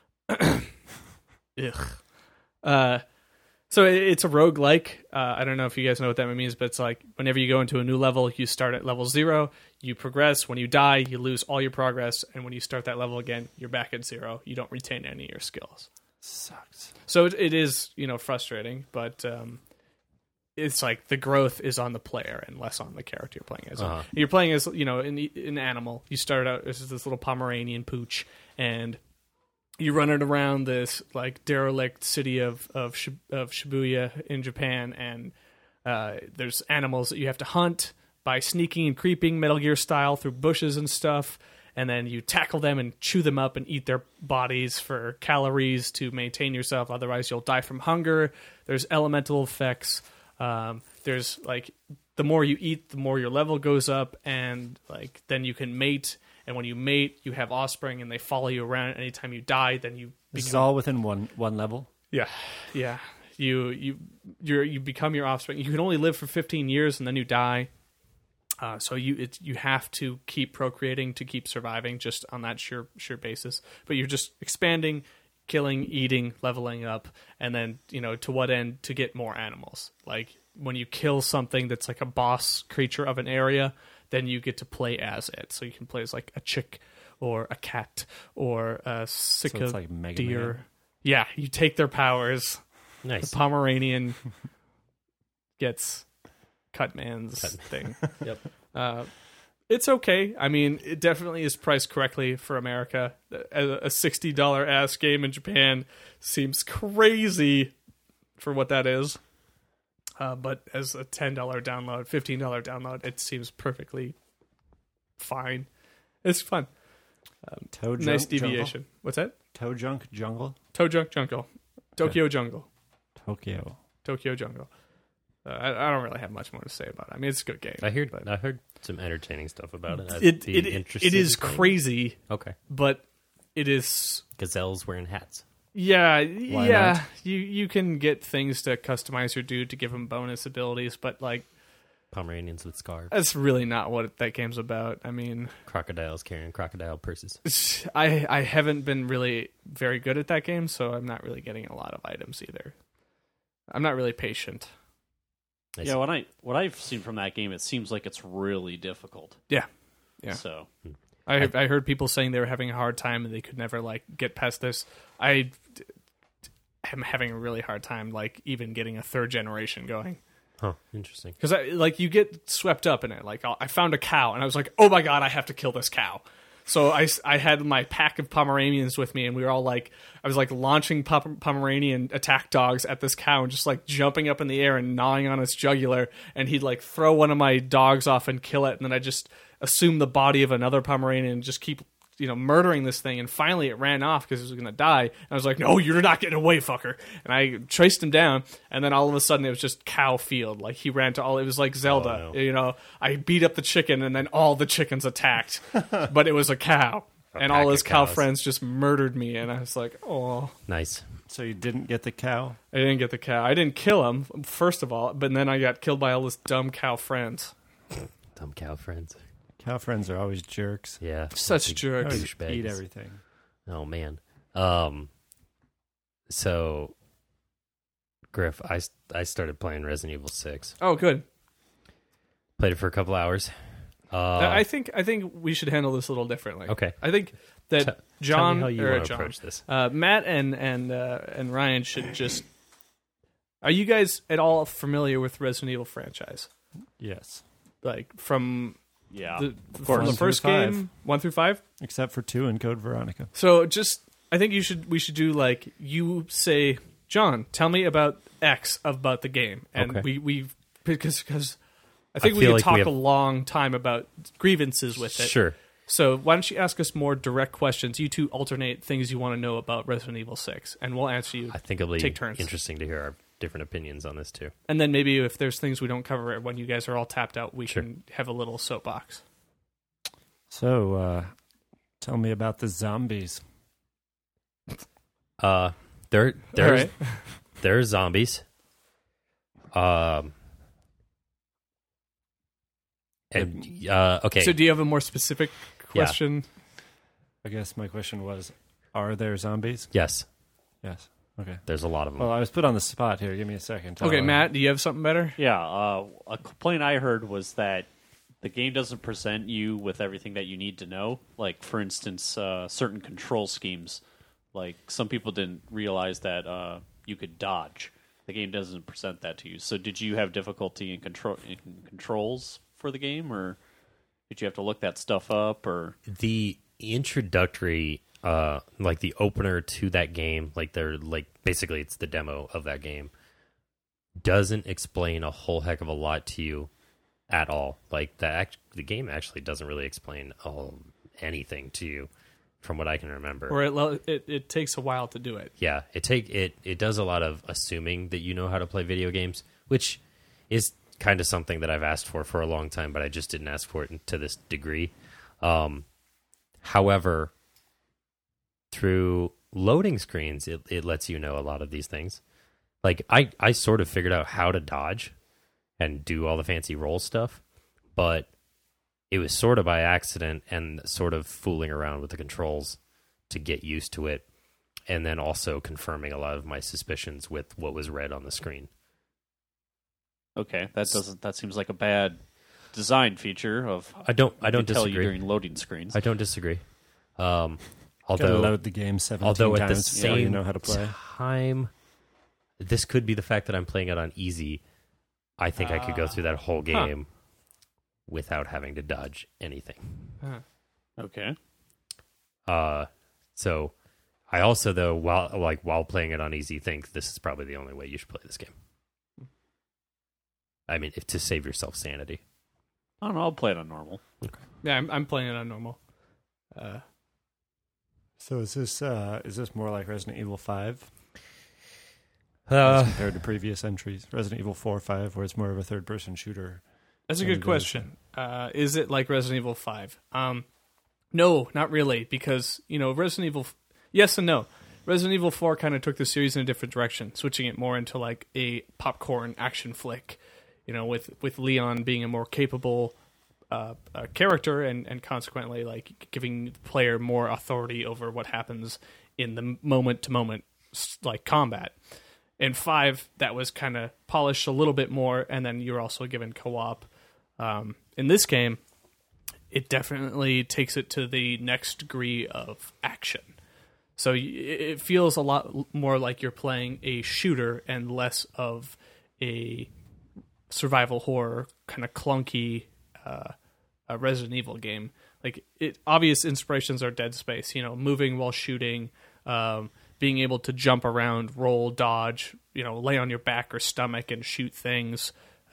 Ugh. So it's a roguelike. I don't know if you guys know what that means, but it's like whenever you go into a new level, you start at level 0, you progress. When you die, you lose all your progress, and when you start that level again, you're back at 0. You don't retain any of your skills. Sucks. So it is, frustrating, but it's like the growth is on the player and less on the character you're playing as. Uh-huh. You're playing as, an animal. You start out as this little Pomeranian pooch, and you run it around this like derelict city of Shibuya in Japan, and there's animals that you have to hunt by sneaking and creeping Metal Gear style through bushes and stuff, and then you tackle them and chew them up and eat their bodies for calories to maintain yourself. Otherwise, you'll die from hunger. There's elemental effects. There's like the more you eat, the more your level goes up, and like then you can mate. And when you mate, you have offspring, and they follow you around. Anytime you die, then you This is become all within one level. yeah. You become your offspring. You can only live for 15 years, and then you die. So you have to keep procreating to keep surviving just on that sheer basis. But you're just expanding, killing, eating, leveling up, and then, to what end? To get more animals. Like when you kill something that's like a boss creature of an area, then you get to play as it. So you can play as like a chick or a cat or a sick So it's like Mega deer. Man. Yeah, you take their powers. Nice. The Pomeranian gets Cutman's thing. Yep. It's okay. I mean, it definitely is priced correctly for America. A $60 ass game in Japan seems crazy for what that is. But as a $10 download, $15 download, it seems perfectly fine. It's fun. Toe Junk Nice deviation. Jungle? What's that? Toe Junk Jungle? Toe Junk Jungle. Tokyo Jungle. Tokyo. Jungle. I don't really have much more to say about it. I mean, it's a good game. I heard but some entertaining stuff about it. I'd it be interested it is in playing. crazy, Okay. but it is. Gazelles wearing hats. Yeah, not? You can get things to customize your dude to give him bonus abilities, but like Pomeranians with scarves. that's really not what that game's about. I mean, Crocodiles carrying crocodile purses. I haven't been really very good at that game, so I'm not really getting a lot of items either. I'm not really patient. I Yeah, see. what I've seen from that game, it seems like it's really difficult. Yeah. So I heard people saying they were having a hard time and they could never like get past this. I am having a really hard time like even getting a third generation going. Huh. Interesting. Because you get swept up in it. Like I found a cow and I was like, oh my god, I have to kill this cow. So I had my pack of Pomeranians with me, and we were all like, I was like launching Pomeranian attack dogs at this cow and just like jumping up in the air and gnawing on its jugular, and he'd like throw one of my dogs off and kill it, and then I just assume the body of another Pomeranian and just keep murdering this thing, and finally it ran off because it was going to die. And I was like, no, you're not getting away, fucker. And I traced him down, and then all of a sudden it was just cow field. Like he ran to it was like Zelda. Oh, no. I beat up the chicken, and then all the chickens attacked, but it was a cow. And pack all his of cow cows. friends just murdered me, and I was like, oh. Nice. So you didn't get the cow? I didn't get the cow. I didn't kill him, first of all, but then I got killed by all his dumb cow friends. Dumb cow friends. Cow friends are always jerks. Yeah. Such Big jerks. Always douchebags. eat everything. Oh man. So Griff, I started playing Resident Evil 6. Oh, good. Played it for a couple hours. I think we should handle this a little differently. Okay. I think that Tell John me how you or want to John, approach this. Matt and Ryan should just. Are you guys at all familiar with Resident Evil franchise? Yes. Like from yeah, the course. the first 1 through 5. game, 1 through 5. Except for 2 and Code Veronica. So I think we should do like you say, John, tell me about X about the game, and Okay. we because I think we feel could like talk we have- a long time about grievances with it. Sure. So why don't you ask us more direct questions? You two alternate things you want to know about Resident Evil 6, and we'll answer you. I think it'll be Take turns. interesting to hear our different opinions on this too. And then maybe if there's things we don't cover when you guys are all tapped out, we Sure. can have a little soapbox. So, tell me about the zombies. There's All right. there's zombies. And okay. So do you have a more specific Yeah. question? I guess my question was, are there zombies? Yes, Yes. Okay. there's a lot of them. Well, I was put on the spot here. Give me a second. Okay, Matt, do you have something better? yeah. A complaint I heard was that the game doesn't present you with everything that you need to know. Like, for instance, certain control schemes. Like, some people didn't realize that you could dodge. The game doesn't present that to you. So, did you have difficulty in controls for the game, or did you have to look that stuff up? Or The introductory, like the opener to that game, like they're like basically it's the demo of that game, doesn't explain a whole heck of a lot to you at all. Like the game actually doesn't really explain anything to you, from what I can remember. Or it takes a while to do it. Yeah, it does a lot of assuming that you know how to play video games, which is kind of something that I've asked for a long time, but I just didn't ask for it to this degree. However, through loading screens, it lets you know a lot of these things. Like I sort of figured out how to dodge and do all the fancy roll stuff, but it was sort of by accident and sort of fooling around with the controls to get used to it, and then also confirming a lot of my suspicions with what was read on the screen. Okay, that seems like a bad design feature of. I don't tell disagree. you during loading screens. I don't disagree. Gotta Although load the game 17 although at the times before you same know how to play. time, this could be the fact that I'm playing it on easy. I think I could go through that whole game without having to dodge anything. Okay. So I also, though, while playing it on easy, think this is probably the only way you should play this game. I mean, to save yourself sanity. I don't know. I'll play it on normal. Yeah, I'm playing it on normal. So is this more like Resident Evil 5 Uh, as compared to previous entries? Resident Evil 4 or 5, where it's more of a third-person shooter? That's a good question. Is it like Resident Evil 5? No, not really, because, Resident Evil... Yes and no. Resident Evil 4 kind of took the series in a different direction, switching it more into like a popcorn action flick, with Leon being a more capable character and consequently like giving the player more authority over what happens in the moment-to-moment like combat. In 5, that was kind of polished a little bit more, and then you're also given co-op. In this game, it definitely takes it to the next degree of action. So it feels a lot more like you're playing a shooter and less of a survival horror kind of clunky a Resident Evil game. Like obvious inspirations are Dead Space, moving while shooting, being able to jump around, roll, dodge, lay on your back or stomach and shoot things,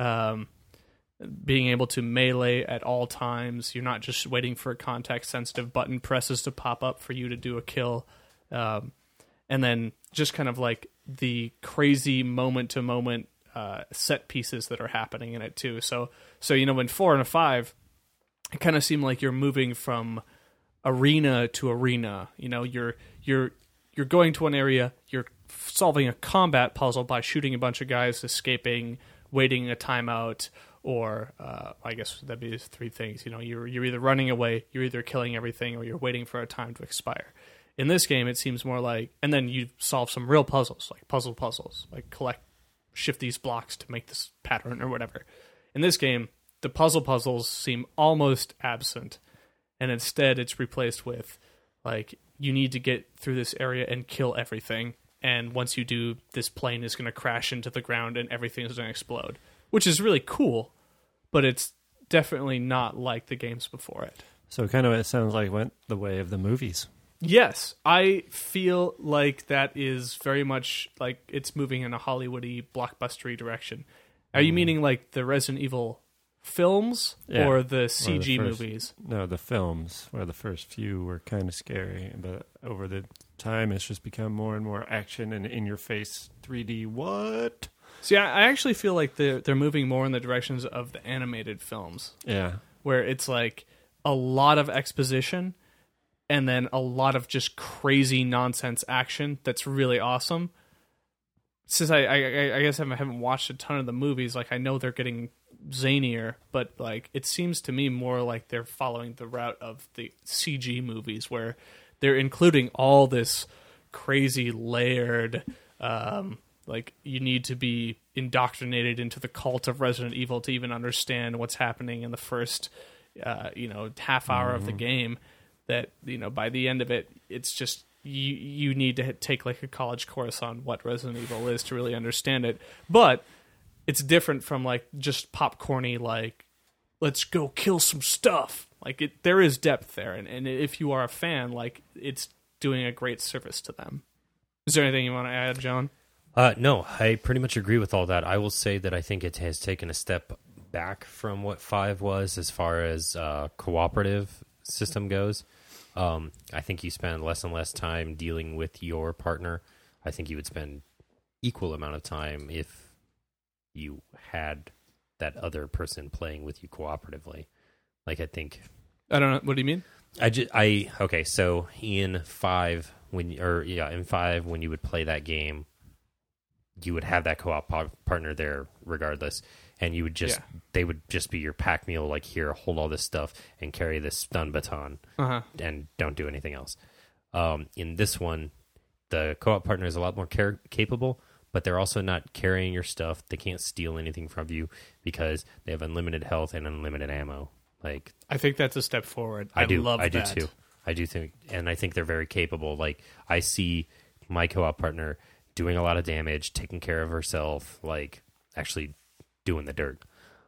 being able to melee at all times. You're not just waiting for context-sensitive button presses to pop up for you to do a kill. And then just kind of like the crazy moment-to-moment set pieces that are happening in it too. So in 4 and 5, it kind of seemed like you're moving from arena to arena. You're going to an area, you're solving a combat puzzle by shooting a bunch of guys, escaping, waiting a timeout, or I guess that'd be 3 things. You're either running away, you're either killing everything, or you're waiting for a time to expire. In this game, it seems more like, and then you solve some real puzzles, like puzzles, like shift these blocks to make this pattern or whatever. In this game, the puzzles seem almost absent, and instead it's replaced with, like, you need to get through this area and kill everything, and once you do, this plane is going to crash into the ground and everything is going to explode, which is really cool, but it's definitely not like the games before it. So it sounds like it went the way of the movies. Yes, I feel like that is very much like it's moving in a Hollywoody, blockbustery direction. Are you meaning like the Resident Evil films or the CG movies? No, the films, where the first few were kind of scary, but over the time it's just become more and more action and in-your-face 3D. What? See, I actually feel like they're moving more in the directions of the animated films. Yeah. Where it's like a lot of exposition and then a lot of just crazy nonsense action that's really awesome. Since I guess I haven't watched a ton of the movies, like I know they're getting zanier, but like it seems to me more like they're following the route of the CG movies where they're including all this crazy layered, like you need to be indoctrinated into the cult of Resident Evil to even understand what's happening in the first, half hour of the game. That, by the end of it, it's just you need to take like a college course on what Resident Evil is to really understand it. But it's different from like just popcorny, like, let's go kill some stuff. Like there is depth there. And if you are a fan, like it's doing a great service to them. Is there anything you want to add, John? No, I pretty much agree with all that. I will say that I think it has taken a step back from what 5 was as far as cooperative system goes. I think you spend less and less time dealing with your partner. I think you would spend equal amount of time if you had that other person playing with you cooperatively. Like I think I don't know. What do you mean? Okay. So in 5, when you would play that game, you would have that co-op partner there regardless. and you would just they would just be your pack mule. Like, here, hold all this stuff and carry this stun baton, and don't do anything else. In this one, the co-op partner is a lot more capable, but they're also not carrying your stuff. They can't steal anything from you because they have unlimited health and unlimited ammo. Like, I think that's a step forward. I do love that. too. I do think, and I think they're very capable. Like, I see my co-op partner doing a lot of damage, taking care of herself, like actually doing the dirt.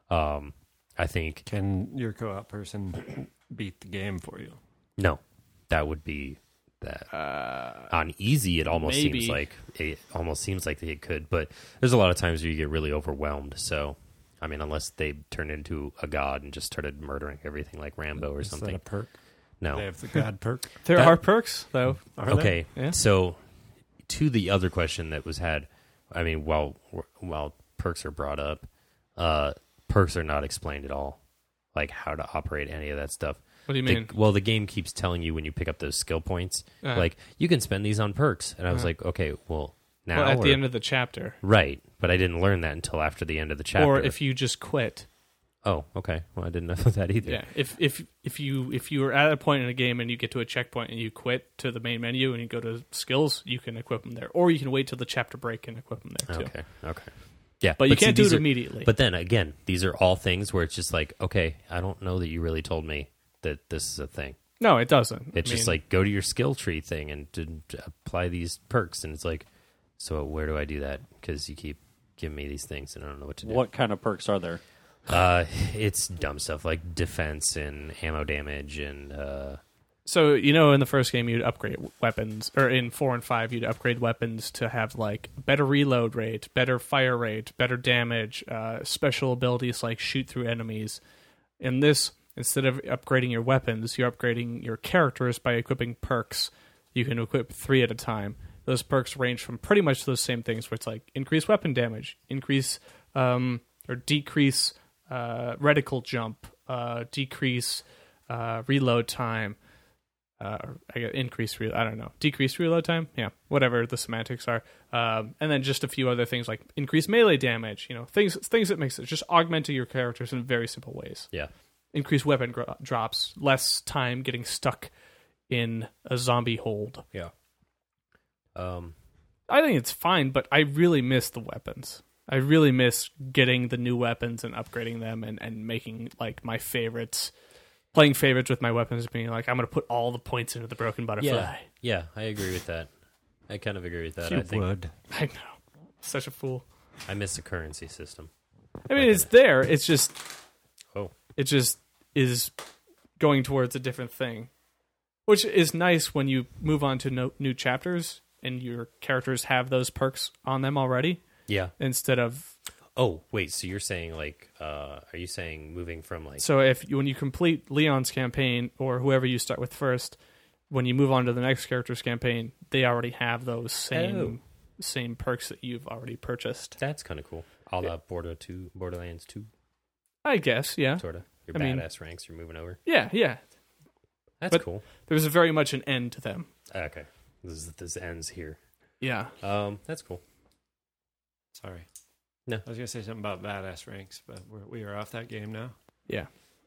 I think. Can your co-op person beat the game for you? No, that would be that. On easy, it almost maybe. seems like they could, but there's a lot of times where you get really overwhelmed. So, I mean, unless they turned into a god and just started murdering everything like Rambo or something. Is that a perk? No, They have the god perk. There are perks, though. Are okay, Yeah. so to the other question that was had, I mean, while perks are brought up, perks are not explained at all, like how to operate any of that stuff. What do you mean? The game keeps telling you when you pick up those skill points, like, you can spend these on perks, and I was like, okay, well, now at the end of the chapter. right, but I didn't learn that until after the end of the chapter. Or if you just quit. Oh, okay. Well, I didn't know that either. Yeah, if you are at a point in a game and you get to a checkpoint and you quit to the main menu and you go to skills, you can equip them there, or you can wait till the chapter break and equip them there too. Okay. Yeah, But you can't do these it are- immediately. But then again, these are all things where it's just like, okay, I don't know that you really told me that this is a thing. No, it doesn't. It's just like, go to your skill tree thing and to apply these perks, and it's like, so where do I do that? Because you keep giving me these things and I don't know what to do. What kind of perks are there? It's dumb stuff like defense and ammo damage and So, in the first game, you'd upgrade weapons, or in 4 and 5, you'd upgrade weapons to have, like, better reload rate, better fire rate, better damage, special abilities like shoot through enemies. In this, instead of upgrading your weapons, you're upgrading your characters by equipping perks. You can equip 3 at a time. Those perks range from pretty much those same things, where it's like increase weapon damage, increase or decrease reticle jump, decrease reload time, decrease reload time, whatever the semantics are, and then just a few other things like increase melee damage, things that makes it just augmenting your characters in very simple ways. yeah. Increase weapon drops, less time getting stuck in a zombie hold. Yeah. I think it's fine, but I really miss the weapons. I really miss getting the new weapons and upgrading them and making, like, my favorites, playing favorites with my weapons, being like, I'm going to put all the points into the broken butterfly. Yeah, I agree with that. I kind of agree with that. You I think would. I know. Such a fool. I miss the currency system. I mean, it's there. It's just, Oh. it just is going towards a different thing, which is nice when you move on to new chapters and your characters have those perks on them already. Yeah. Instead of Oh, wait, so you're saying, like, are you saying moving from, like... So when you complete Leon's campaign, or whoever you start with first, when you move on to the next character's campaign, they already have those same perks that you've already purchased. That's kind of cool. A la Borderlands 2, I guess, yeah. sort of. Your I mean- badass ranks, you're moving over. Yeah. That's But- cool. There's very much an end to them. Okay. This ends here. Yeah. That's cool. Sorry. No. I was going to say something about badass ranks, but we are off that game now. Yeah.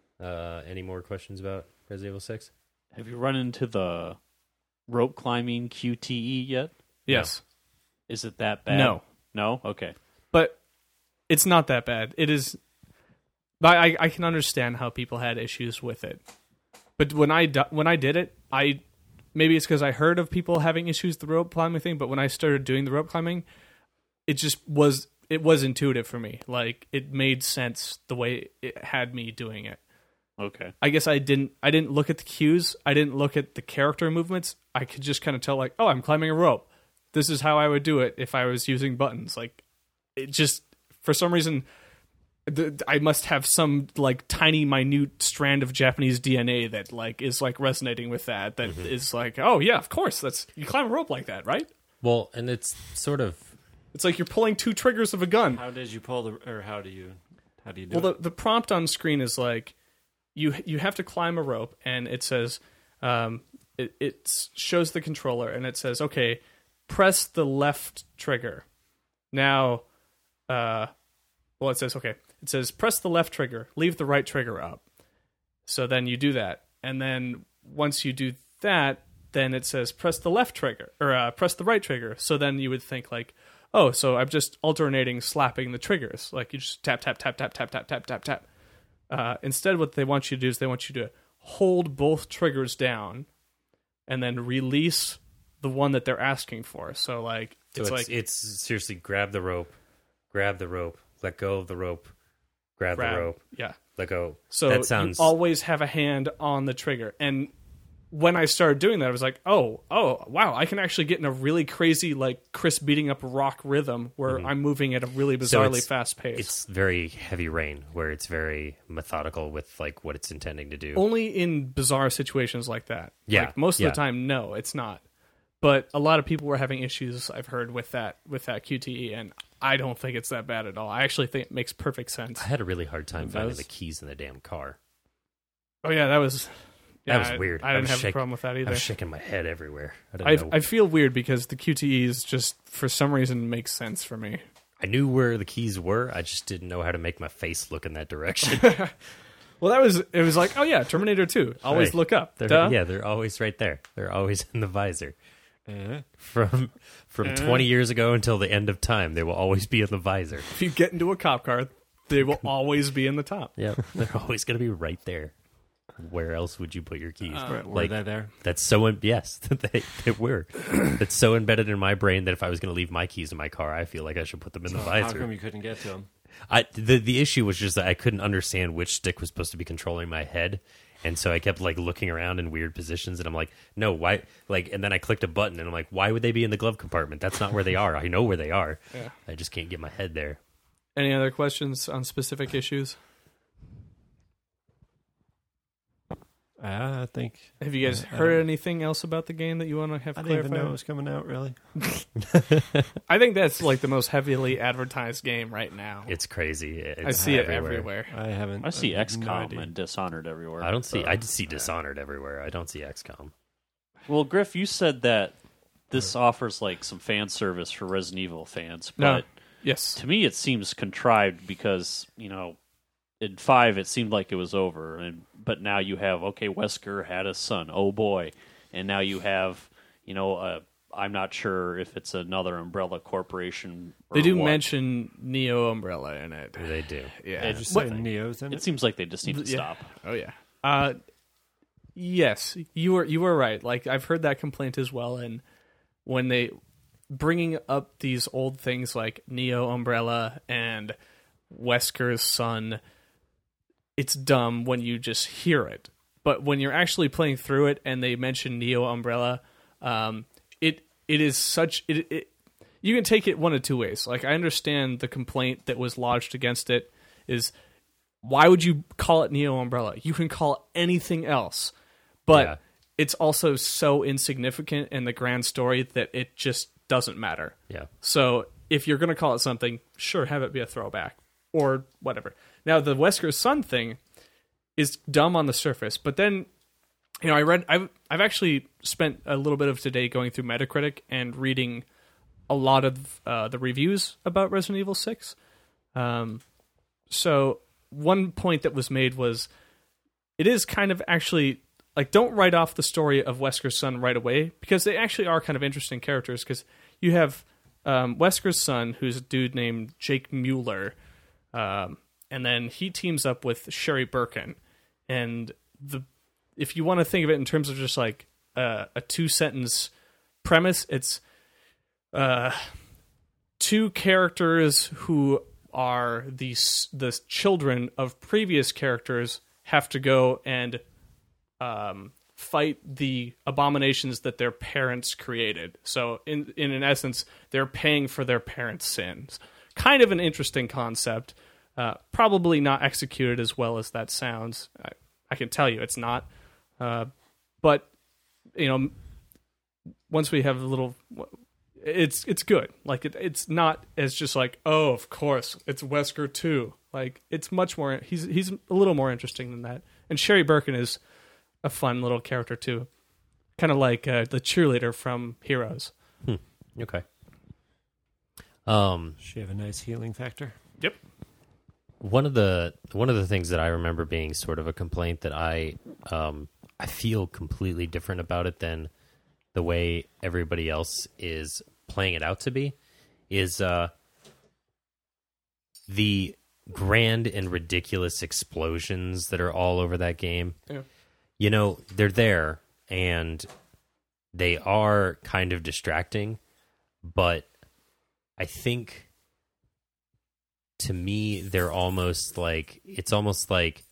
Any more questions about Resident Evil 6? Have you run into the rope climbing QTE yet? Yes. Is it that bad? No. No? Okay. But it's not that bad. It is. But I can understand how people had issues with it. But when I did it, maybe it's because I heard of people having issues with the rope climbing thing. But when I started doing the rope climbing, it just was intuitive for me. Like, it made sense the way it had me doing it. Okay. I guess I didn't look at the cues. I didn't look at the character movements. I could just kind of tell, like, oh, I'm climbing a rope. This is how I would do it if I was using buttons. Like, it just, for some reason, I must have some, like, tiny, minute strand of Japanese DNA that, like, is, like, resonating with that. That is like, oh yeah, of course, you climb a rope like that, right? Well, and it's sort of... It's like you're pulling 2 triggers of a gun. How did you pull how do you do Well, it? the prompt on screen is like, you have to climb a rope, and it says, it shows the controller, and it says, okay, press the left trigger. Now, it says, okay, it says press the left trigger, leave the right trigger up. So then you do that. And then once you do that, then it says press the left trigger or press the right trigger. So then you would think like, oh, so I'm just alternating slapping the triggers. Like you just tap, tap, tap, tap, tap, tap, tap, tap, tap. Instead, what they want you to do is they want you to hold both triggers down and then release the one that they're asking for. So like, it's seriously grab the rope, let go of the rope, grab the rope, yeah, let go. So that sounds... you always have a hand on the trigger. And when I started doing that, I was like, oh, wow, I can actually get in a really crazy, like, Chris beating up rock rhythm where I'm moving at a really bizarrely fast pace. It's very Heavy Rain, where it's very methodical with, like, what it's intending to do. Only in bizarre situations like that. Yeah. Like, most of the time, no, it's not. But a lot of people were having issues, I've heard, with that QTE, and I don't think it's that bad at all. I actually think it makes perfect sense. I had a really hard time finding the keys in the damn car. Oh, yeah, that was... Yeah, that was weird. I didn't have a problem with that either. I was shaking my head everywhere. I feel weird because the QTEs just, for some reason, make sense for me. I knew where the keys were. I just didn't know how to make my face look in that direction. Well, it was like, oh yeah, Terminator 2. Always Right. look up. They're always right there. They're always in the visor. From 20 years ago until the end of time, they will always be in the visor. If you get into a cop car, they will always be in the top. Yeah, they're always going to be right there. Where else would you put your keys? Were they there? That's so yes, they were. That's so embedded in my brain that if I was going to leave my keys in my car, I feel like I should put them in the visor. How come you couldn't get to them? The issue was just that I couldn't understand which stick was supposed to be controlling my head, and so I kept like looking around in weird positions, and I'm like, no, why? Like, and then I clicked a button, and I'm like, why would they be in the glove compartment? That's not where they are. I know where they are. Yeah. I just can't get my head there. Any other questions on specific issues? I think. Have you guys heard anything else about the game that you want to have I clarified? didn't even know it was coming out, really. I think that's like the most heavily advertised game right now. It's crazy. I see it everywhere. I haven't. I see have XCOM no idea. and Dishonored everywhere. I see Dishonored everywhere. I don't see XCOM. Well, Griff, you said that this offers like some fan service for Resident Evil fans, but No. Yes. to me it seems contrived because, you know, in 5 it seemed like it was over, but now you have, okay, Wesker had a son, oh boy, and now you have, you know, I'm not sure if it's another Umbrella Corporation. Or They do what. mention Neo Umbrella in it. They do. Yeah. It Did you just- say Neo's in It it? seems like they just need to Yeah. stop. Oh yeah. Yes, you were right. Like I've heard that complaint as well, and when they bringing up these old things like Neo Umbrella and Wesker's son, it's dumb when you just hear it. But when you're actually playing through it and they mention Neo Umbrella, it is such it. You can take it one of two ways. Like I understand the complaint that was lodged against it is, why would you call it Neo Umbrella? You can call it anything else. But Yeah. it's also so insignificant in the grand story that it just doesn't matter. Yeah. So if you're going to call it something, sure, have it be a throwback or whatever. Now, the Wesker's son thing is dumb on the surface, but then, you know, I've actually spent a little bit of today going through Metacritic and reading a lot of the reviews about Resident Evil 6. So one point that was made was, it is kind of actually, like, don't write off the story of Wesker's son right away, because they actually are kind of interesting characters, because you have Wesker's son, who's a dude named Jake Mueller, and then he teams up with Sherry Birkin, and if you want to think of it in terms of just like a 2-sentence premise, it's two characters who are the children of previous characters have to go and fight the abominations that their parents created. So in essence, they're paying for their parents' sins. Kind of an interesting concept. Probably not executed as well as that sounds. I can tell you it's not. But, you know, once we have a little... It's good. Like, it's not as just like, oh, of course, it's Wesker too. Like, it's much more... He's a little more interesting than that. And Sherry Birkin is a fun little character too. Kind of like the cheerleader from Heroes. Okay. Does she have a nice healing factor? Yep. one of the things that I remember being sort of a complaint that I feel completely different about it than the way everybody else is playing it out to be is the grand and ridiculous explosions that are all over that game. Yeah. You know, they're there and they are kind of distracting, but I think to me they're almost like, it's almost like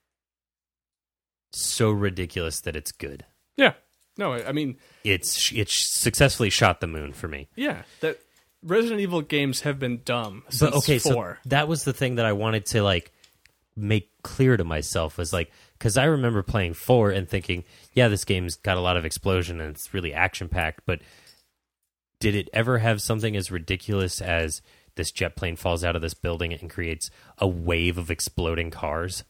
so ridiculous that it's good. Yeah. No, I mean, It's successfully shot the moon for me. yeah, that Resident Evil games have been dumb since 4. So that was the thing that I wanted to like make clear to myself was like, because I remember playing 4 and thinking, yeah, this game's got a lot of explosion and it's really action packed, but did it ever have something as ridiculous as this jet plane falls out of this building and creates a wave of exploding cars?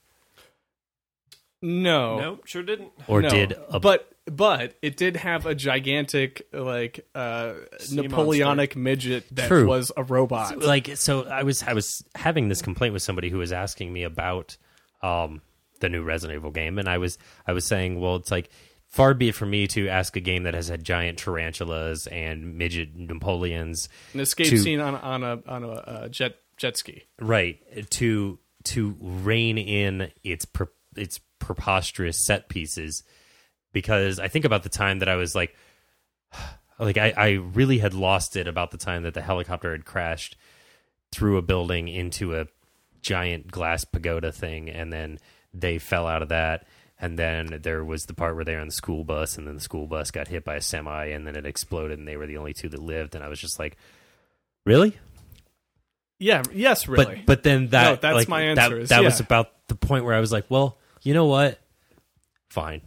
No. Nope, sure didn't. Or No. did a But it did have a gigantic like Napoleonic midget that True. was a robot. like, so I was having this complaint with somebody who was asking me about the new Resident Evil game, and I was saying, well, it's like, far be it from me to ask a game that has had giant tarantulas and midget Napoleons, An escape to- scene on a jet ski. right, to rein in its preposterous set pieces, because I think about the time that I was like I really had lost it about the time that the helicopter had crashed through a building into a giant glass pagoda thing, and then they fell out of that, and then there was the part where they were on the school bus, and then the school bus got hit by a semi, and then it exploded, and they were the only two that lived, and I was just like, really? Yeah. Yes. Really. But then that, No, that's like, my answer. That is, was yeah. about the point where I was like, well, you know what? Fine.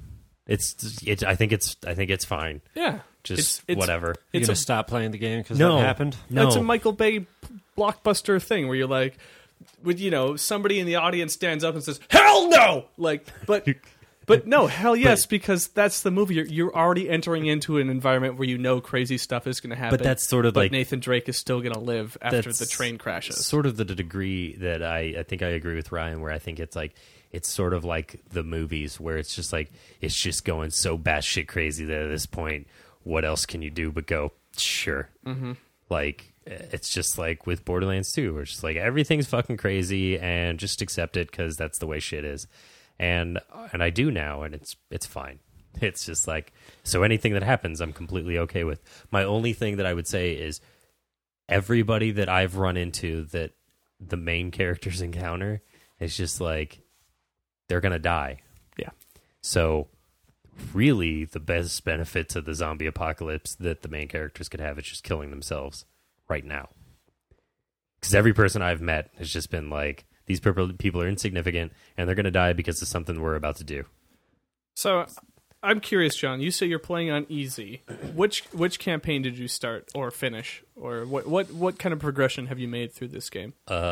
I think it's fine. Yeah. Just It's- whatever. You're It's going a to stop playing the game because No. that happened? No. It's a Michael Bay blockbuster thing where you're like, with somebody in the audience stands up and says, "Hell no!" Like, but no, hell yes, because that's the movie. You're already entering into an environment where you know crazy stuff is going to happen. But that's sort of but like Nathan Drake is still going to live after that's the train crashes. sort of the degree that I think I agree with Ryan, where I think it's like, it's sort of like the movies where it's just like, it's just going so batshit crazy that at this point, what else can you do but go, sure. Mm-hmm. Like, it's just like with Borderlands 2, where it's just like, everything's fucking crazy and just accept it because that's the way shit is. And I do now, and it's fine. It's just like, so anything that happens, I'm completely okay with. My only thing that I would say is everybody that I've run into that the main characters encounter is just like, they're going to die. Yeah. So really the best benefit to the zombie apocalypse that the main characters could have is just killing themselves right now. Because every person I've met has just been like, these people are insignificant and they're going to die because of something we're about to do. So I'm curious, John. You say you're playing on easy. Which campaign did you start or finish, or what kind of progression have you made through this game?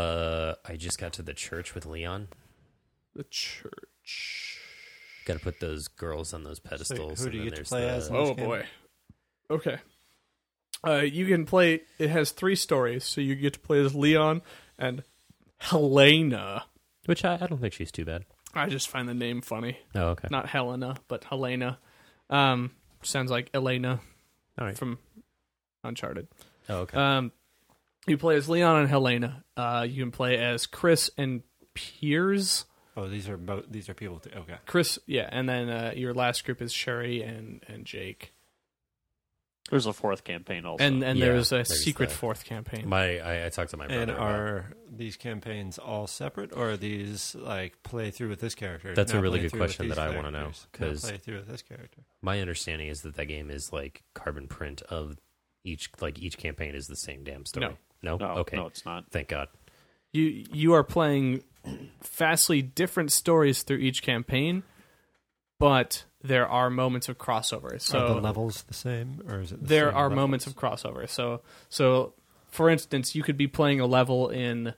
I just got to the church with Leon. The church. Got to put those girls on those pedestals. who and do you then get to there's play the- as? Oh game? boy. Okay. You can play. It has 3 stories, so you get to play as Leon and Helena. Which I don't think she's too bad. I just find the name funny. Oh, okay. Not Helena, but Helena. Sounds like Elena All right. from Uncharted. Oh, okay. You play as Leon and Helena. You can play as Chris and Piers. Oh, these are people too. Okay. Chris, yeah, and then your last group is Sherry and Jake. There's a 4th campaign also. And Yeah, there's a there's secret that. 4th campaign. I talked to my brother. And about- are these campaigns all separate, or are these like play through with this character? That's a now really play good through with question these that I wanna know, characters, now 'cause- play through with this character. my understanding is that game is like carbon print of each campaign is the same damn story. No? no, Okay. no, it's not. Thank God. You are playing vastly different stories through each campaign, but there are moments of crossover. Are the So levels the same, or is it? there are moments of crossover. So for instance, you could be playing a level in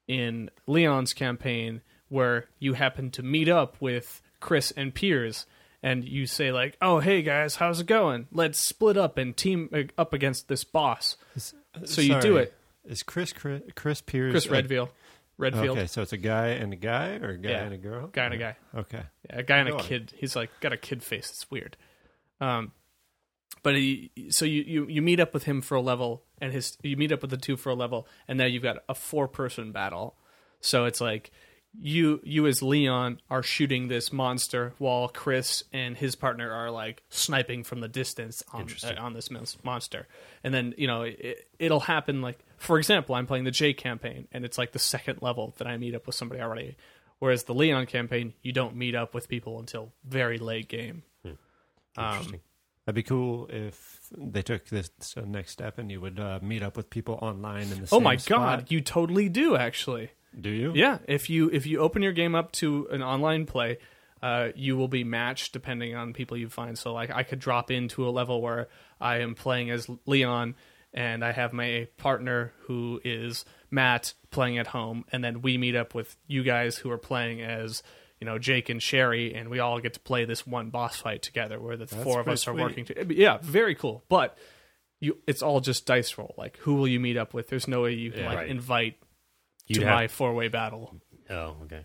Leon's campaign where you happen to meet up with Chris and Piers, and you say like, "Oh, hey guys, how's it going? Let's split up and team up against this boss." So you do it. Is Chris Pierce? Chris Redfield. Redfield. Okay, so it's a guy and a guy, or a guy Yeah. and a girl? Guy and a guy. Okay. Yeah, a guy and Go a on. kid. He's like got a kid face. It's weird. But you meet up with him for a level, and you meet up with the two for a level, and now you've got a 4-person battle. So it's like you as Leon are shooting this monster, while Chris and his partner are like sniping from the distance on this monster. And then it'll happen like, for example, I'm playing the Jake campaign, and it's like the second level that I meet up with somebody already. Whereas the Leon campaign, you don't meet up with people until very late game. Interesting. That'd be cool if they took this next step and you would meet up with people online in the Oh same my spot. god, you totally do actually. Do you? Yeah, if you open your game up to an online play, you will be matched depending on people you find. So like I could drop into a level where I am playing as Leon and I have my partner who is Matt playing at home, and then we meet up with you guys who are playing as Jake and Sherry, and we all get to play this one boss fight together where the four of us are working. Yeah, very cool. But it's all just dice roll. Like, who will you meet up with? There's no way you can right. invite You'd to have- my 4-way battle. Oh, okay.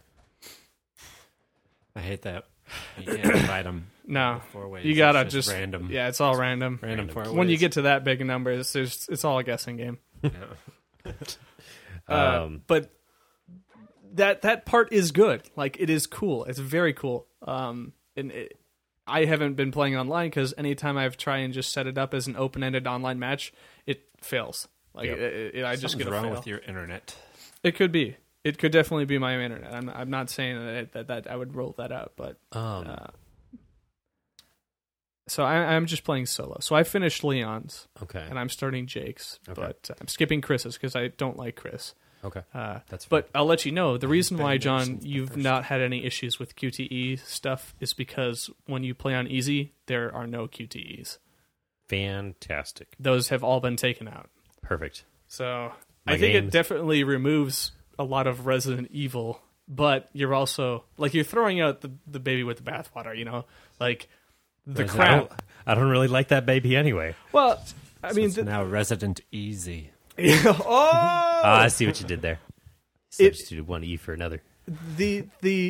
I hate that. You can't invite them. No, 4 ways. you gotta It's just random. Yeah, it's all random. Random 4 ways. When you get to that big numbers, it's all a guessing game. Yeah. But that part is good. Like, it is cool. It's very cool. I haven't been playing online because anytime I've tried and just set it up as an open-ended online match, it fails. Like, Yep. I just Something's get a wrong fail. with your internet. It could be. It could definitely be my internet. I'm not saying that I would roll that out, but so I'm just playing solo. So I finished Leon's, Okay. and I'm starting Jake's, Okay. but I'm skipping Chris's because I don't like Chris. Okay. That's fine. But I'll let you know, the reason why, Ben John, Anderson's the you've first. not had any issues with QTE stuff is because when you play on easy, there are no QTEs. Fantastic. Those have all been taken out. Perfect. So My I think it games- definitely removes a lot of Resident Evil, but you're also like you're throwing out the baby with the bathwater, like the Resident crap. I don't really like that baby anyway. Well, I mean, It's now Resident Easy. oh, I see what you did there. Substituted one E for another. the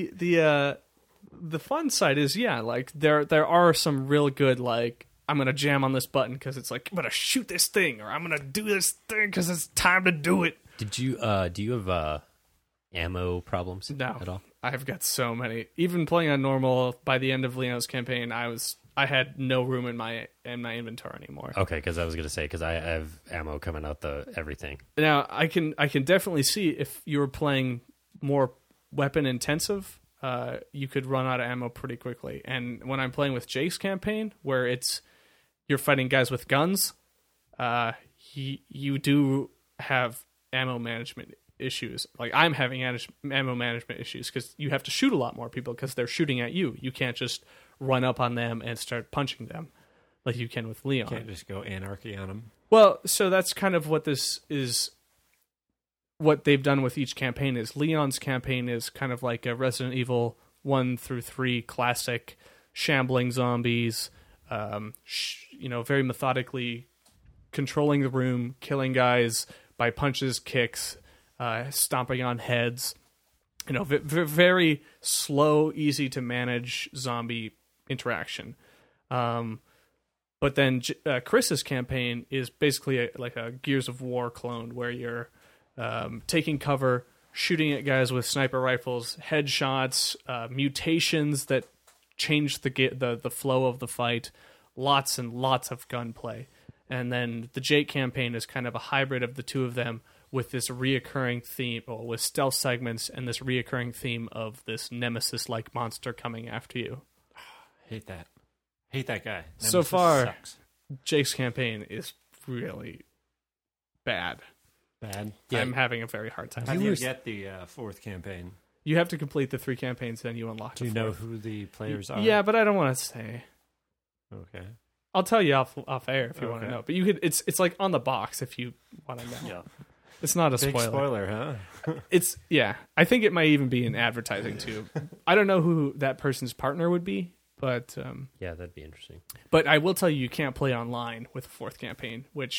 fun side is like there are some real good like I'm gonna jam on this button because it's like I'm gonna shoot this thing, or I'm gonna do this thing because it's time to do it. Did you do you have ammo problems No, at all? I've got so many. Even playing on normal, by the end of Leo's campaign, I had no room in my inventory anymore. Okay, because I was gonna say because I have ammo coming out the everything. Now I can definitely see if you were playing more weapon intensive, you could run out of ammo pretty quickly. And when I'm playing with Jake's campaign, where you're fighting guys with guns, you do have ammo management issues. Like I'm having ammo management issues because you have to shoot a lot more people because they're shooting at you. You can't just run up on them and start punching them like you can with Leon. Can't just go anarchy on them. Well, so that's kind of what this is. What they've done with each campaign is Leon's campaign is kind of like a Resident Evil 1 through 3 classic, shambling zombies, very methodically controlling the room, killing guys by punches, kicks, stomping on heads. Very slow, easy to manage zombie interaction. But then Chris's campaign is basically like a Gears of War clone where you're taking cover, shooting at guys with sniper rifles, headshots, mutations that change the flow of the fight, lots and lots of gunplay. And then the Jake campaign is kind of a hybrid of the two of them with this reoccurring theme, or with stealth segments and this reoccurring theme of this nemesis-like monster coming after you. Hate that. Hate that guy. So Nemesis far- sucks. Jake's campaign is really bad. Bad. Yeah. I'm having a very hard time. How do you get the fourth campaign? You have to complete the 3 campaigns, then you unlock Do the you know fourth. who the players are? Yeah, but I don't want to say. Okay. I'll tell you off air if you want to Okay. know. But you could. It's like on the box if you want to know. Yeah. It's not a Big spoiler. spoiler, huh? It's I think it might even be in advertising too. I don't know who that person's partner would be, but Yeah, that'd be interesting. I will tell you can't play online with the 4th campaign, which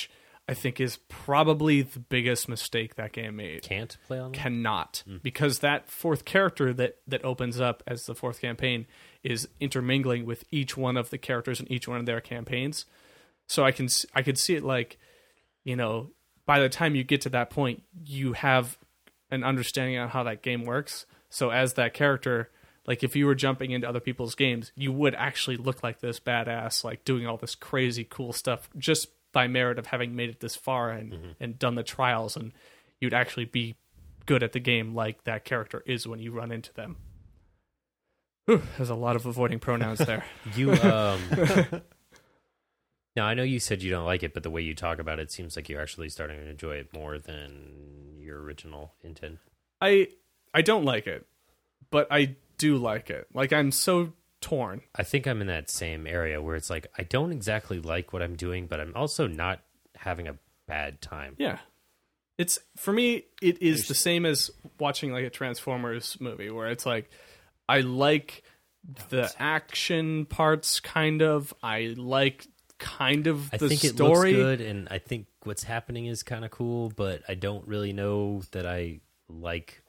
I think is probably the biggest mistake that game made. Can't play online? Cannot, because that fourth character that opens up as the fourth campaign is intermingling with each one of the characters in each one of their campaigns. So I could see it like, you know, by the time you get to that point, you have an understanding on how that game works. So as that character, like if you were jumping into other people's games, you would actually look like this badass, like doing all this crazy cool stuff just by merit of having made it this far and done the trials, and you'd actually be good at the game like that character is when you run into them. Whew, there's a lot of avoiding pronouns there. You now I know you said you don't like it, but the way you talk about it seems like you're actually starting to enjoy it more than your original intent. I don't like it, but I do like it. Like, I'm so torn. I think I'm in that same area where it's like I don't exactly like what I'm doing, but I'm also not having a bad time. Yeah. It's, for me, it is the same as watching like a Transformers movie where it's like, I like the action parts kind of. I like kind of the story. I think it looks good, and I think what's happening is kind of cool, but I don't really know that I like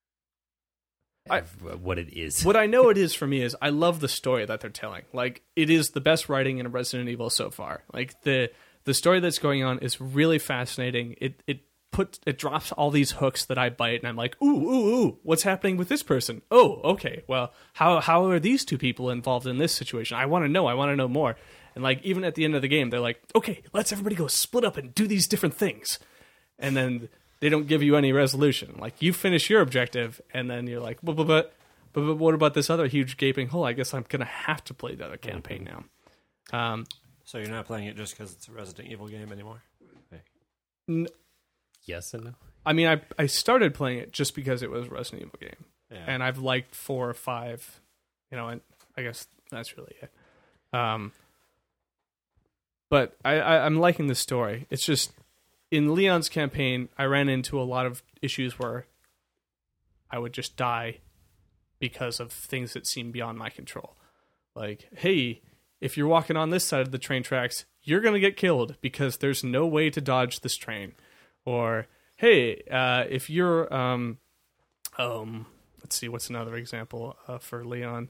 what it is. What I know it is for me is I love the story that they're telling. Like, it is the best writing in Resident Evil so far. Like, the story that's going on is really fascinating. It drops all these hooks that I bite, and I'm like, ooh, what's happening with this person? Oh, okay, well, how are these two people involved in this situation? I want to know more. And like, even at the end of the game, they're like, okay, let's everybody go split up and do these different things. And then they don't give you any resolution. Like, you finish your objective, and then you're like, but what about this other huge gaping hole? I guess I'm going to have to play the other campaign now. So you're not playing it just because it's a Resident Evil game anymore? Yes and no. I mean, I started playing it just because it was a Resident Evil game. Yeah. And I've liked 4 or 5, and I guess that's really it. But I'm liking the story. It's just, in Leon's campaign, I ran into a lot of issues where I would just die because of things that seemed beyond my control. Like, hey, if you're walking on this side of the train tracks, you're going to get killed because there's no way to dodge this train. Or, hey, if you're, let's see, what's another example for Leon?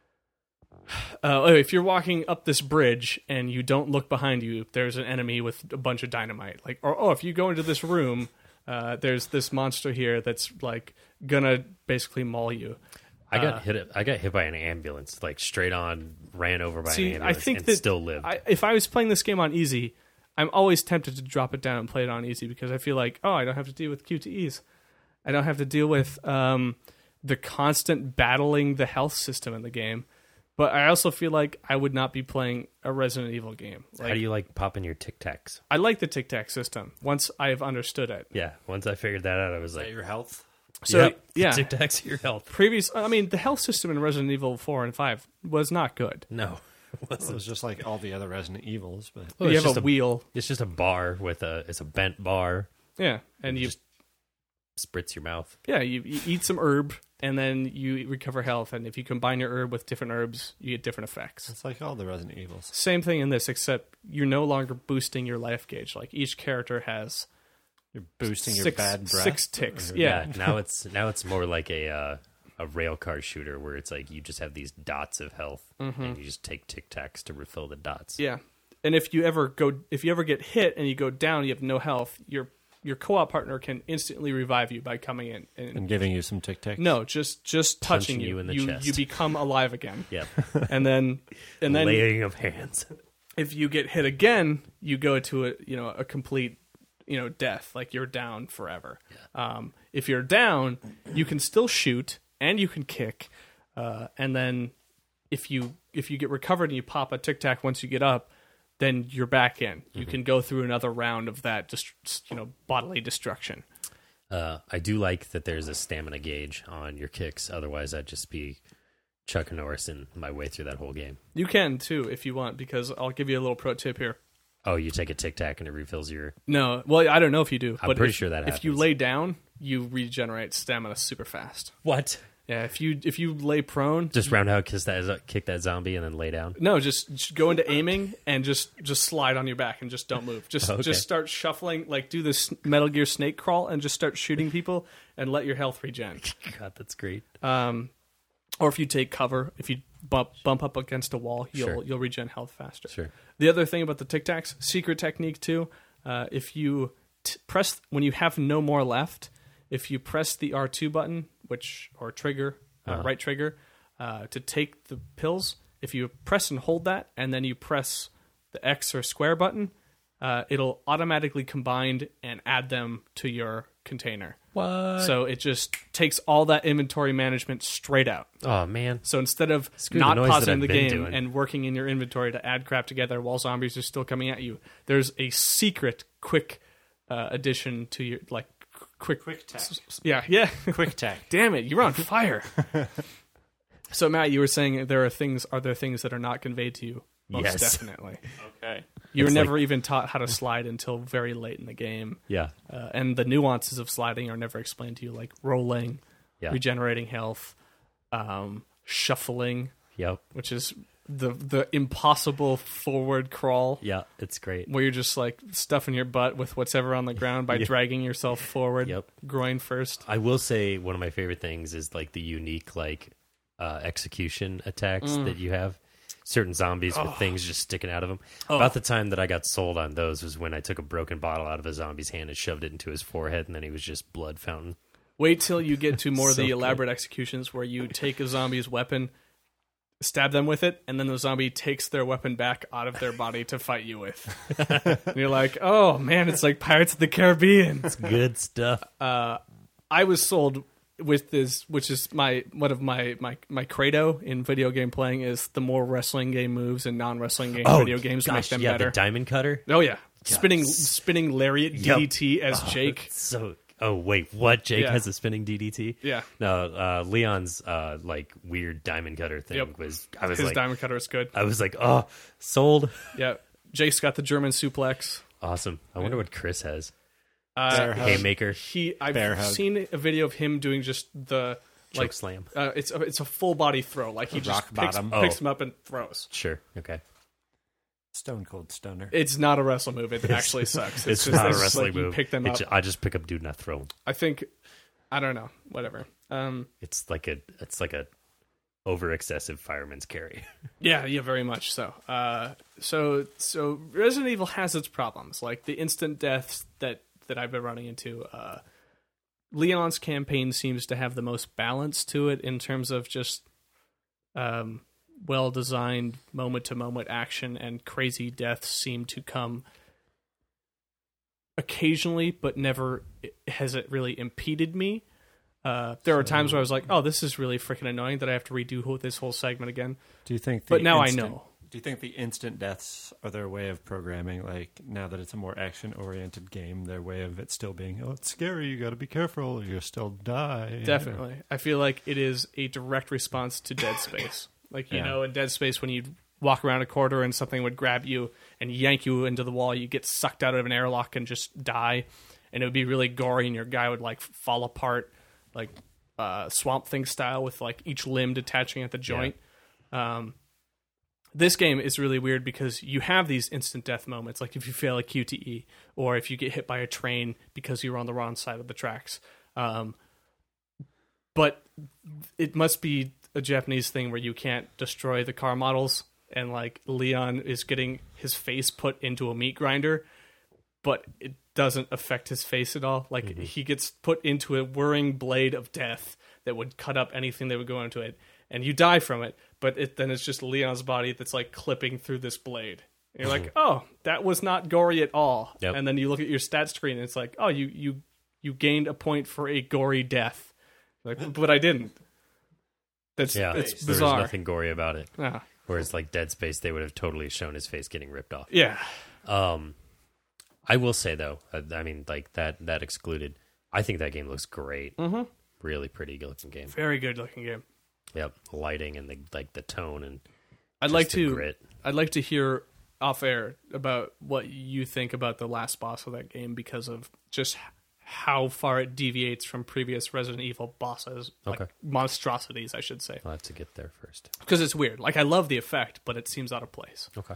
If you're walking up this bridge and you don't look behind you, there's an enemy with a bunch of dynamite. Like, or if you go into this room, there's this monster here that's like gonna basically maul you. I got hit by an ambulance, like straight on, ran over by an ambulance, I think and that still lived. If I was playing this game on easy, I'm always tempted to drop it down and play it on easy because I feel like, I don't have to deal with QTEs. I don't have to deal with the constant battling the health system in the game. But I also feel like I would not be playing a Resident Evil game. Like, how do you like popping your Tic Tacs? I like the Tic Tac system once I've understood it. Yeah, once I figured that out, I was like, your health? So, yeah. Tic Tacs your health. The health system in Resident Evil 4 and 5 was not good. No. It was just like all the other Resident Evils. But Well, you it's have just a wheel. It's just a bar it's a bent bar. Yeah, and you just spritz your mouth. Yeah, you eat some herb, and then you recover health. And if you combine your herb with different herbs, you get different effects. It's like all the Resident Evils. Same thing in this, except you're no longer boosting your life gauge. Like, each character has You're boosting your bad breath. 6 ticks. Yeah. Now it's more like a rail car shooter where it's like you just have these dots of health and you just take Tic Tacs to refill the dots. Yeah. And if you ever get hit and you go down, you have no health, your co-op partner can instantly revive you by coming in and giving you some Tic Tacs. No, just touching you in the you chest. you become alive again. Yep. And then laying of hands. If you get hit again, you go to a complete death, like you're down forever. Yeah. If you're down, you can still shoot and you can kick, and then if you get recovered and you pop a Tic Tac once you get up, then you're back in. You can go through another round of that bodily destruction. I do like that there's a stamina gauge on your kicks. Otherwise, I'd just be Chuck Norrising my way through that whole game. You can too if you want, because I'll give you a little pro tip here. Oh, you take a Tic Tac and it refills your... No, well, I don't know if you do. I'm pretty sure that happens. If you lay down, you regenerate stamina super fast. What? Yeah, if you lay prone, Just roundhouse kick that zombie and then lay down. no, just go into aiming and just slide on your back and just don't move. Just Okay. start shuffling, like do this Metal Gear Snake crawl and just start shooting people and let your health regen. God, that's great. Or if you take cover, if you bump up against a wall, Sure. you'll regen health faster. Sure. The other thing about the Tic Tacs, secret technique too, if you press when you have no more left, if you press the R2 button, or trigger, right trigger, to take the pills, if you press and hold that, and then you press the X or square button, it'll automatically combine and add them to your container. What? So it just takes all that inventory management straight out. Oh man. So instead of Screw not the noise that pausing I've the been game doing. and working in your inventory to add crap together while zombies are still coming at you, there's a secret quick addition to your quick tack. yeah. Quick tack. Damn it, you're on fire. So Matt, you were saying are there things that are not conveyed to you? Most Yes. definitely. Okay. You were It's never even taught how to slide until very late in the game. Yeah. And the nuances of sliding are never explained to you, like rolling, Yeah. regenerating health, shuffling, Yep. which is the impossible forward crawl Yeah. It's great. where you're just like stuffing your butt with what's ever on the ground by Yeah. dragging yourself forward, Yep. groin first. I will say one of my favorite things is like the unique execution attacks that you have. Certain zombies with things just sticking out of them. About the time that I got sold on those was when I took a broken bottle out of a zombie's hand and shoved it into his forehead, and then he was just blood fountain. Wait till you get to more of So the good. elaborate executions where you take a zombie's weapon, stab them with it, and then the zombie takes their weapon back out of their body to fight you with. And you're like, oh man, it's like Pirates of the Caribbean. It's good stuff. I was sold with this, which is one of my credo in video game playing is the more wrestling game moves and non-wrestling game video games make them yeah, better. the diamond cutter. Oh yeah, spinning lariat Yep. DDT as Jake. So, oh wait, what? Jake Yeah. has a spinning DDT? Yeah. No, Leon's weird diamond cutter thing Yep. was. His diamond cutter is good. I was like, oh, sold. Yeah, Jake's got the German suplex. Awesome. I wonder what Chris has. Bear hug. Haymaker, I've Bear hug. seen a video of him doing just the choke slam. it's a full body throw. Like he just Rock bottom. picks him up and throws. Sure. Okay. Stone Cold Stunner. It's not a wrestle move. It actually sucks. It's just not a like wrestling you move. pick them up. I just pick up dude and I throw him. I think I don't know. Whatever. It's like a over excessive fireman's carry. Yeah, very much so. So Resident Evil has its problems, like the instant deaths that I've been running into. Leon's campaign seems to have the most balance to it in terms of just well-designed moment-to-moment action, and crazy deaths seem to come occasionally, but never has it really impeded me. There are times where I was like, oh, this is really freaking annoying that I have to redo this whole segment again. Do you think? But now I know. Do you think the instant deaths are their way of programming? Like now that it's a more action-oriented game, their way of it still being, oh, it's scary. You got to be careful. You'll still die. Definitely. I feel like it is a direct response to Dead Space. Like, you Yeah. know, in Dead Space, when you'd walk around a corridor and something would grab you and yank you into the wall, you get sucked out of an airlock and just die. And it would be really gory, and your guy would, like, fall apart, like Swamp Thing style, with, like, each limb detaching at the joint. This game is really weird because you have these instant death moments, like if you fail a QTE, or if you get hit by a train because you were on the wrong side of the tracks. But it must be a Japanese thing where you can't destroy the car models, and like Leon is getting his face put into a meat grinder, but it doesn't affect his face at all. Like he gets put into a whirring blade of death that would cut up anything that would go into it, and you die from it, but then it's just Leon's body that's like clipping through this blade. And you're like, oh, that was not gory at all. Yep. And then you look at your stat screen and it's like, oh, you gained a point for a gory death. Like, but I didn't. It's There was bizarre. nothing gory about it. Yeah. Whereas like Dead Space, they would have totally shown his face getting ripped off. Yeah. I will say though, I mean, like that excluded, I think that game looks great. Mm-hmm. Really pretty looking game. Very good looking game. Yep, lighting and the tone and I'd just like the to grit. I'd like to hear off air about what you think about the last boss of that game, because of just how far it deviates from previous Resident Evil bosses, like Okay. monstrosities, I should say, I'll have to get there first. because it's weird. Like, I love the effect, but it seems out of place. Okay.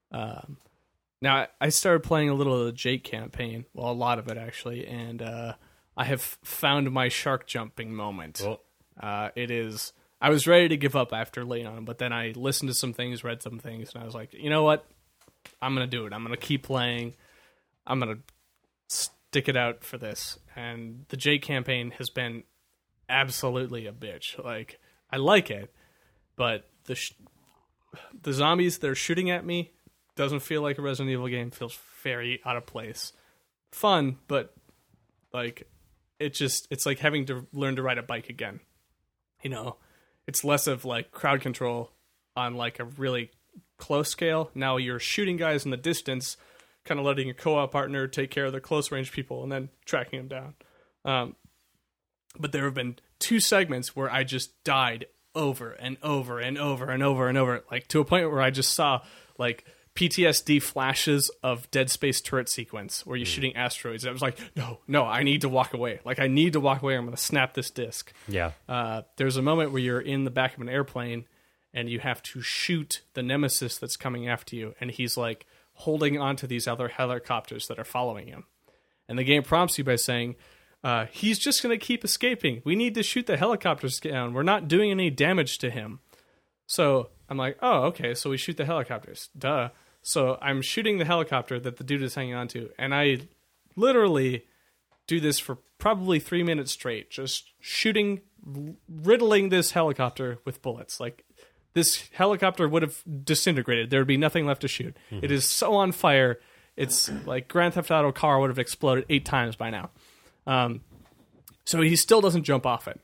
Now, I started playing a little of the Jake campaign, well, a lot of it actually, and I have found my shark jumping moment. It is. I was ready to give up after Leon, but then I listened to some things, read some things, and I was like, you know what? I'm going to do it. I'm going to keep playing. I'm going to stick it out for this. And the Jake campaign has been absolutely a bitch. Like, I like it, but the zombies that are shooting at me doesn't feel like a Resident Evil game. Feels very out of place. Fun, but like it's like having to learn to ride a bike again. You know, it's less of like crowd control on like a really close scale. Now you're shooting guys in the distance, kind of letting your co-op partner take care of the close range people and then tracking them down. But there have been 2 segments where I just died over and over and over and over and over, like to a point where I just saw like PTSD flashes of Dead Space turret sequence where you're shooting asteroids. I was like, no, I need to walk away. Like, I need to walk away. I'm going to snap this disc. Yeah. There's a moment where you're in the back of an airplane and you have to shoot the nemesis that's coming after you. And he's like holding onto these other helicopters that are following him. And the game prompts you by saying, he's just going to keep escaping. We need to shoot the helicopters down. We're not doing any damage to him. So I'm like, oh, okay, so we shoot the helicopters. Duh. So I'm shooting the helicopter that the dude is hanging onto, and I literally do this for probably 3 minutes straight, just shooting, riddling this helicopter with bullets. Like, this helicopter would have disintegrated. There would be nothing left to shoot. Mm-hmm. It is so on fire. It's like Grand Theft Auto car would have exploded 8 times by now. So he still doesn't jump off it.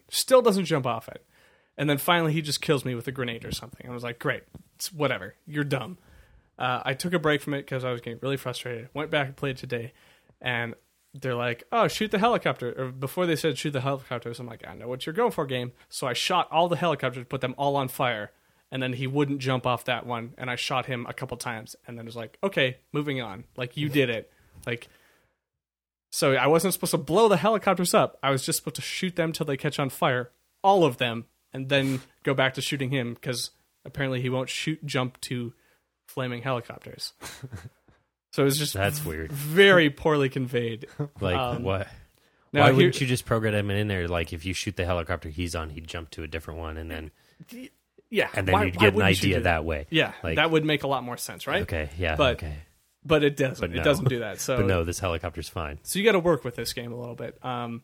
And then finally he just kills me with a grenade or something. I was like, great, it's whatever. You're dumb. I took a break from it because I was getting really frustrated. Went back and played today, and they're like, oh, shoot the helicopter. Or before they said shoot the helicopters, I'm like, I know what you're going for, game. So I shot all the helicopters, put them all on fire, and then he wouldn't jump off that one, and I shot him a couple times, and then it was like, okay, moving on. Like, you did it. Like, so I wasn't supposed to blow the helicopters up. I was just supposed to shoot them till they catch on fire, all of them, and then go back to shooting him, because apparently he won't jump to flaming helicopters. So it was just that's weird. Very poorly conveyed. Like, what? Why wouldn't you just program him in there? Like, if you shoot the helicopter he's on, he'd jump to a different one, and then yeah, and then you'd get an idea that way. Yeah, like, that would make a lot more sense, right? Okay, yeah, but, okay. But it doesn't. But no. It doesn't do that. So, but no, this helicopter's fine. So you got to work with this game a little bit.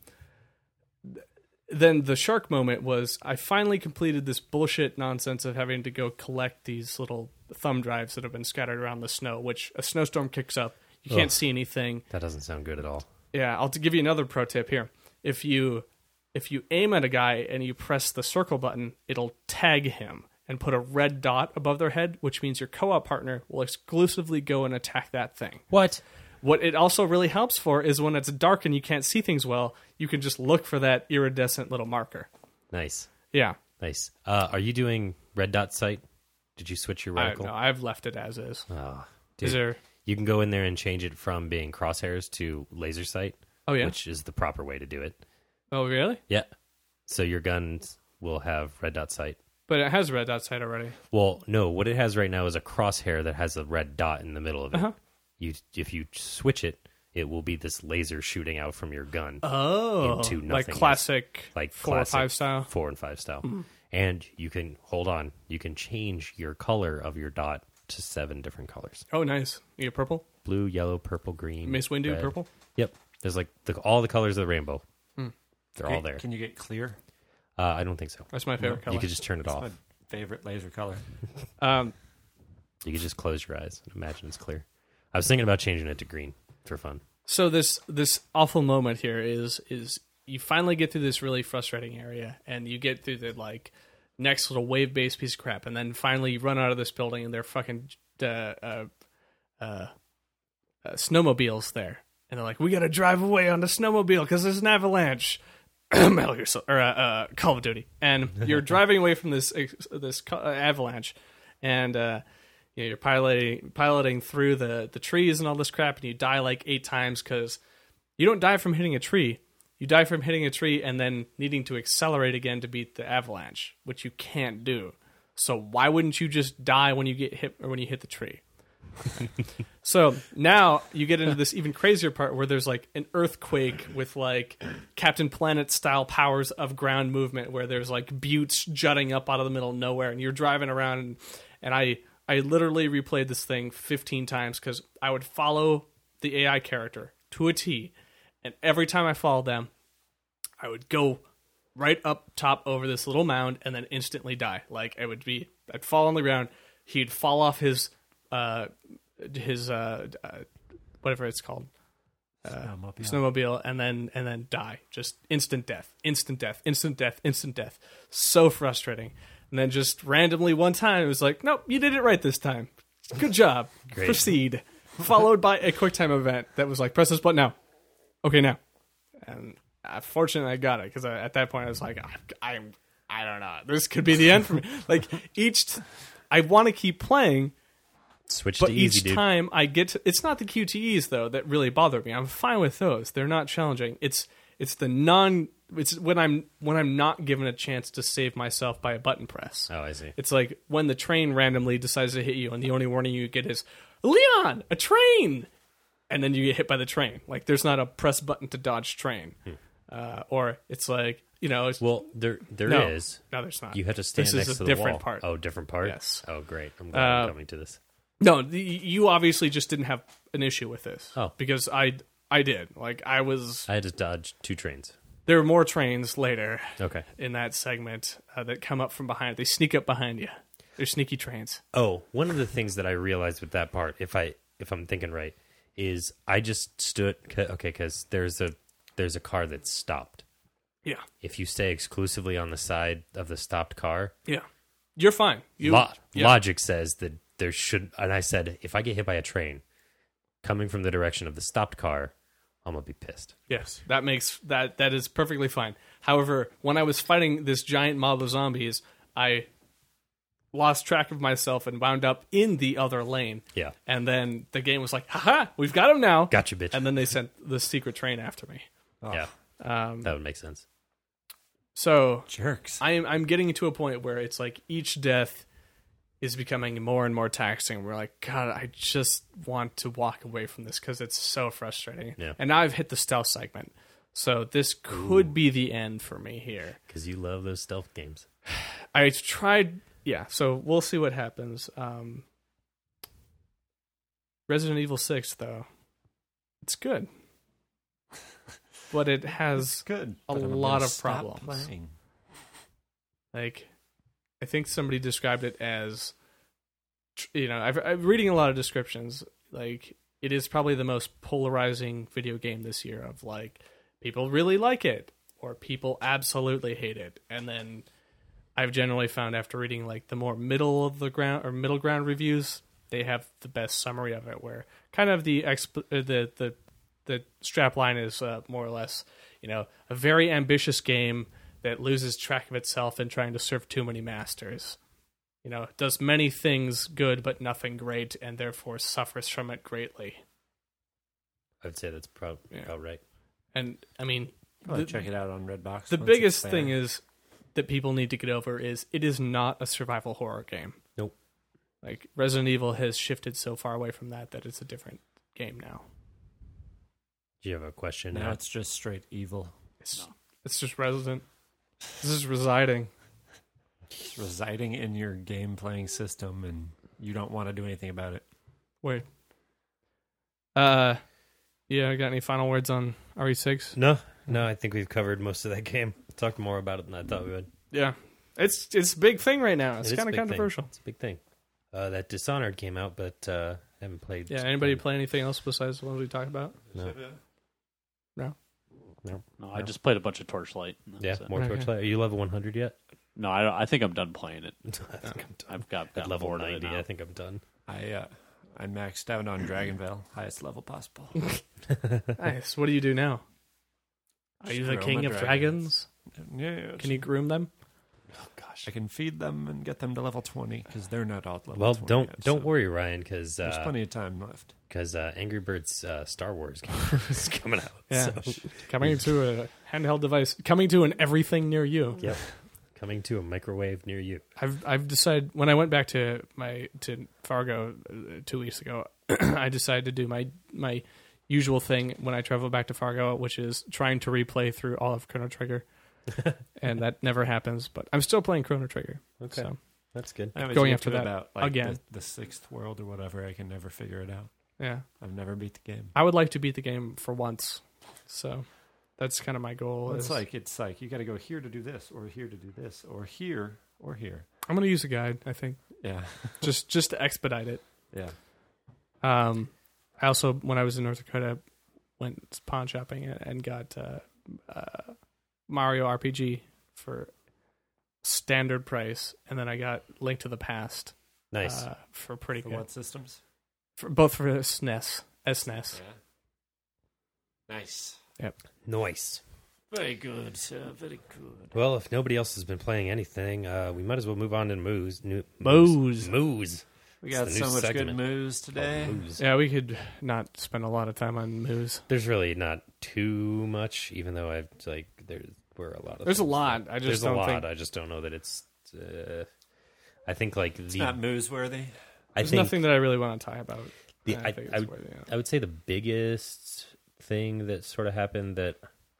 Then the shark moment was I finally completed this bullshit nonsense of having to go collect these little thumb drives that have been scattered around the snow, which a snowstorm kicks up. You can't see anything. That doesn't sound good at all. Yeah, I'll give you another pro tip here. If you aim at a guy and you press the circle button, it'll tag him and put a red dot above their head, which means your co-op partner will exclusively go and attack that thing. What it also really helps for is when it's dark and you can't see things well, you can just look for that iridescent little marker. Nice. Yeah. Nice. Are you doing red dot sight? Did you switch your reticle? No, I've left it as is. Oh, dude. Is there... You can go in there and change it from being crosshairs to laser sight. Oh, yeah? Which is the proper way to do it. Oh, really? Yeah. So your guns will have red dot sight. But it has red dot sight already. Well, no. What it has right now is a crosshair that has a red dot in the middle of it. Uh-huh. If you switch it, it will be this laser shooting out from your gun. Oh. Into nothing. Like classic like 4 or 5 style? 4 and 5 style. Mm-hmm. And you can, hold on, you can change your color of your dot to 7 different colors. Oh, nice. You get purple? Blue, yellow, purple, green. Mace Windu, red. purple? Yep. There's like all the colors of the rainbow. They're all there. Can you get clear? I don't think so. That's my favorite color. You could just turn it That's off. my favorite laser color. You could just close your eyes and imagine it's clear. I was thinking about changing it to green for fun. So this awful moment here is you finally get through this really frustrating area, and you get through the like next little wave-based piece of crap, and then finally you run out of this building, and they're fucking snowmobiles there, and they're like, "We got to drive away on the snowmobile because there's an avalanche." Metal Gear or Call of Duty, and you're driving away from this avalanche, and you're piloting through the trees and all this crap, and you die like 8 times because You don't die from hitting a tree. You die from hitting a tree and then needing to accelerate again to beat the avalanche, which you can't do. So why wouldn't you just die when you get hit or when you hit the tree? So now you get into this even crazier part where there's like an earthquake with like Captain Planet style powers of ground movement, where there's like buttes jutting up out of the middle of nowhere, and you're driving around. And I literally replayed this thing 15 times because I would follow the AI character to a T, and every time I followed them, I would go right up top over this little mound and then instantly die. Like I'd fall on the ground, he'd fall off his whatever it's called, snowmobile, and then die. Just instant death. So frustrating. And then just randomly one time it was like, nope, you did it right this time. Good job. Great. Proceed. Followed by a QuickTime event that was like, press this button now. Okay, now. And fortunately I got it, because at that point I was like, I don't know. This could be the end for me. Like I want to keep playing. Switch But to easy, each dude. time I get to, it's not the QTEs though that really bother me. I'm fine with those. They're not challenging. It's when I'm not given a chance to save myself by a button press. Oh, I see. It's like when the train randomly decides to hit you, and the only warning you get is, Leon, a train, and then you get hit by the train. Like there's not a press button to dodge train, or it's like, it's, Well, there no, is. No, there's not. You have to stand This next is to a the different wall. part. Oh, different part? Yes. Oh, great. I'm glad I'm coming to this. No, you obviously just didn't have an issue with this. Oh. Because I did. Like I had to dodge 2 trains. There are more trains later Okay. in that segment that come up from behind. They sneak up behind you. They're sneaky trains. Oh, one of the things that I realized with that part, if I'm thinking right, is I just stood. Okay, because there's a car that's stopped. Yeah. If you stay exclusively on the side of the stopped car, Yeah. You're fine. Yeah. Logic says that there should. And I said, if I get hit by a train coming from the direction of the stopped car, I'm gonna be pissed. Yes, that is perfectly fine. However, when I was fighting this giant mob of zombies, I lost track of myself and wound up in the other lane. Yeah. And then the game was like, haha, we've got him now. Gotcha, bitch. And then they sent the secret train after me. Yeah, that would make sense. So Jerks. I'm getting to a point where it's like each death is becoming more and more taxing. We're like, God, I just want to walk away from this because it's so frustrating. Yeah. And now I've hit the stealth segment. So this could be the end for me here. Because you love those stealth games. I tried, yeah, so we'll see what happens. Resident Evil 6, though, it's good. But it has Good. a but I'm lot gonna of stop problems. playing. Like, I think somebody described it as, I'm reading a lot of descriptions. Like, it is probably the most polarizing video game this year. Of like, people really like it, or people absolutely hate it. And then I've generally found after reading like the more middle ground reviews, they have the best summary of it. Where kind of the strap line is more or less, a very ambitious game that loses track of itself in trying to serve too many masters. Does many things good but nothing great, and therefore suffers from it greatly. I would say that's probably right. And I mean, Probably check it out on Redbox. the once biggest it's thing there. is that people need to get over is it is not a survival horror game. Nope. Like Resident Evil has shifted so far away from that it's a different game now. Do you have a question? Now it's just straight evil. It's just Resident. This is residing. It's residing in your game playing system, and you don't want to do anything about it. Wait. Yeah, got any final words on RE6? No, I think we've covered most of that game. Talked more about it than I thought we would. Yeah. It's a big thing right now. It's It is kind a of big thing. controversial. It's a big thing. That Dishonored came out, but haven't played. Yeah, anybody play anything else besides the ones we talked about? No. No. No, I just played a bunch of Torchlight. and that Yeah, was it. more Okay. Torchlight. Are you level 100 yet? No, I think I'm done playing it. I think I'm done. I've got At level bored of it 90, now. I think I'm done. I maxed out on Dragonvale, highest level possible. Nice. What do you do now? Are you the Just king roam of a dragons? Yeah. Can you groom them? Oh God, I can feed them and get them to level 20 because they're not all level Well, 20 yet, don't so worry, Ryan, because there's plenty of time left. Angry Birds Star Wars game is coming out. Yeah. So, Coming to a handheld device. Coming to an everything near you. yep, coming to a microwave near you. I've decided when I went back to Fargo 2 weeks ago, I decided to do my usual thing when I travel back to Fargo, which is trying to replay through all of Chrono Trigger, and that never happens. But I'm still playing Chrono Trigger. Okay, So, that's good. I always Going get after to that about, like, again. the sixth world or whatever. I can never figure it out. yeah, I've never beat the game. I would like to beat the game for once. So that's kind of my goal. Well, is- it's like you got to go here to do this, or here to do this, or here, or here. I'm going to use a guide. I think Yeah, just to expedite it. yeah. I also, when I was in North Dakota, went pawn shopping and got Mario RPG for standard price, and then I got Link to the Past Nice. for pretty For good. what systems? Both for SNES. SNES. Yeah. Nice. Nice. Very good, sir. Very good. Well, if nobody else has been playing anything, we might as well move on to Moose. Moose. We got It's the so new much segment good news today. called Moose. Yeah, we could not spend a lot of time on Moose. There's really not too much, even though I've there were a lot of. There's a things lot. that- I just there's don't a lot. think I just don't know that it's. I think like It's not moose-worthy. I there's think nothing that I really want to talk about. the, I think it's worthy, yeah. I would say the biggest thing that sort of happened that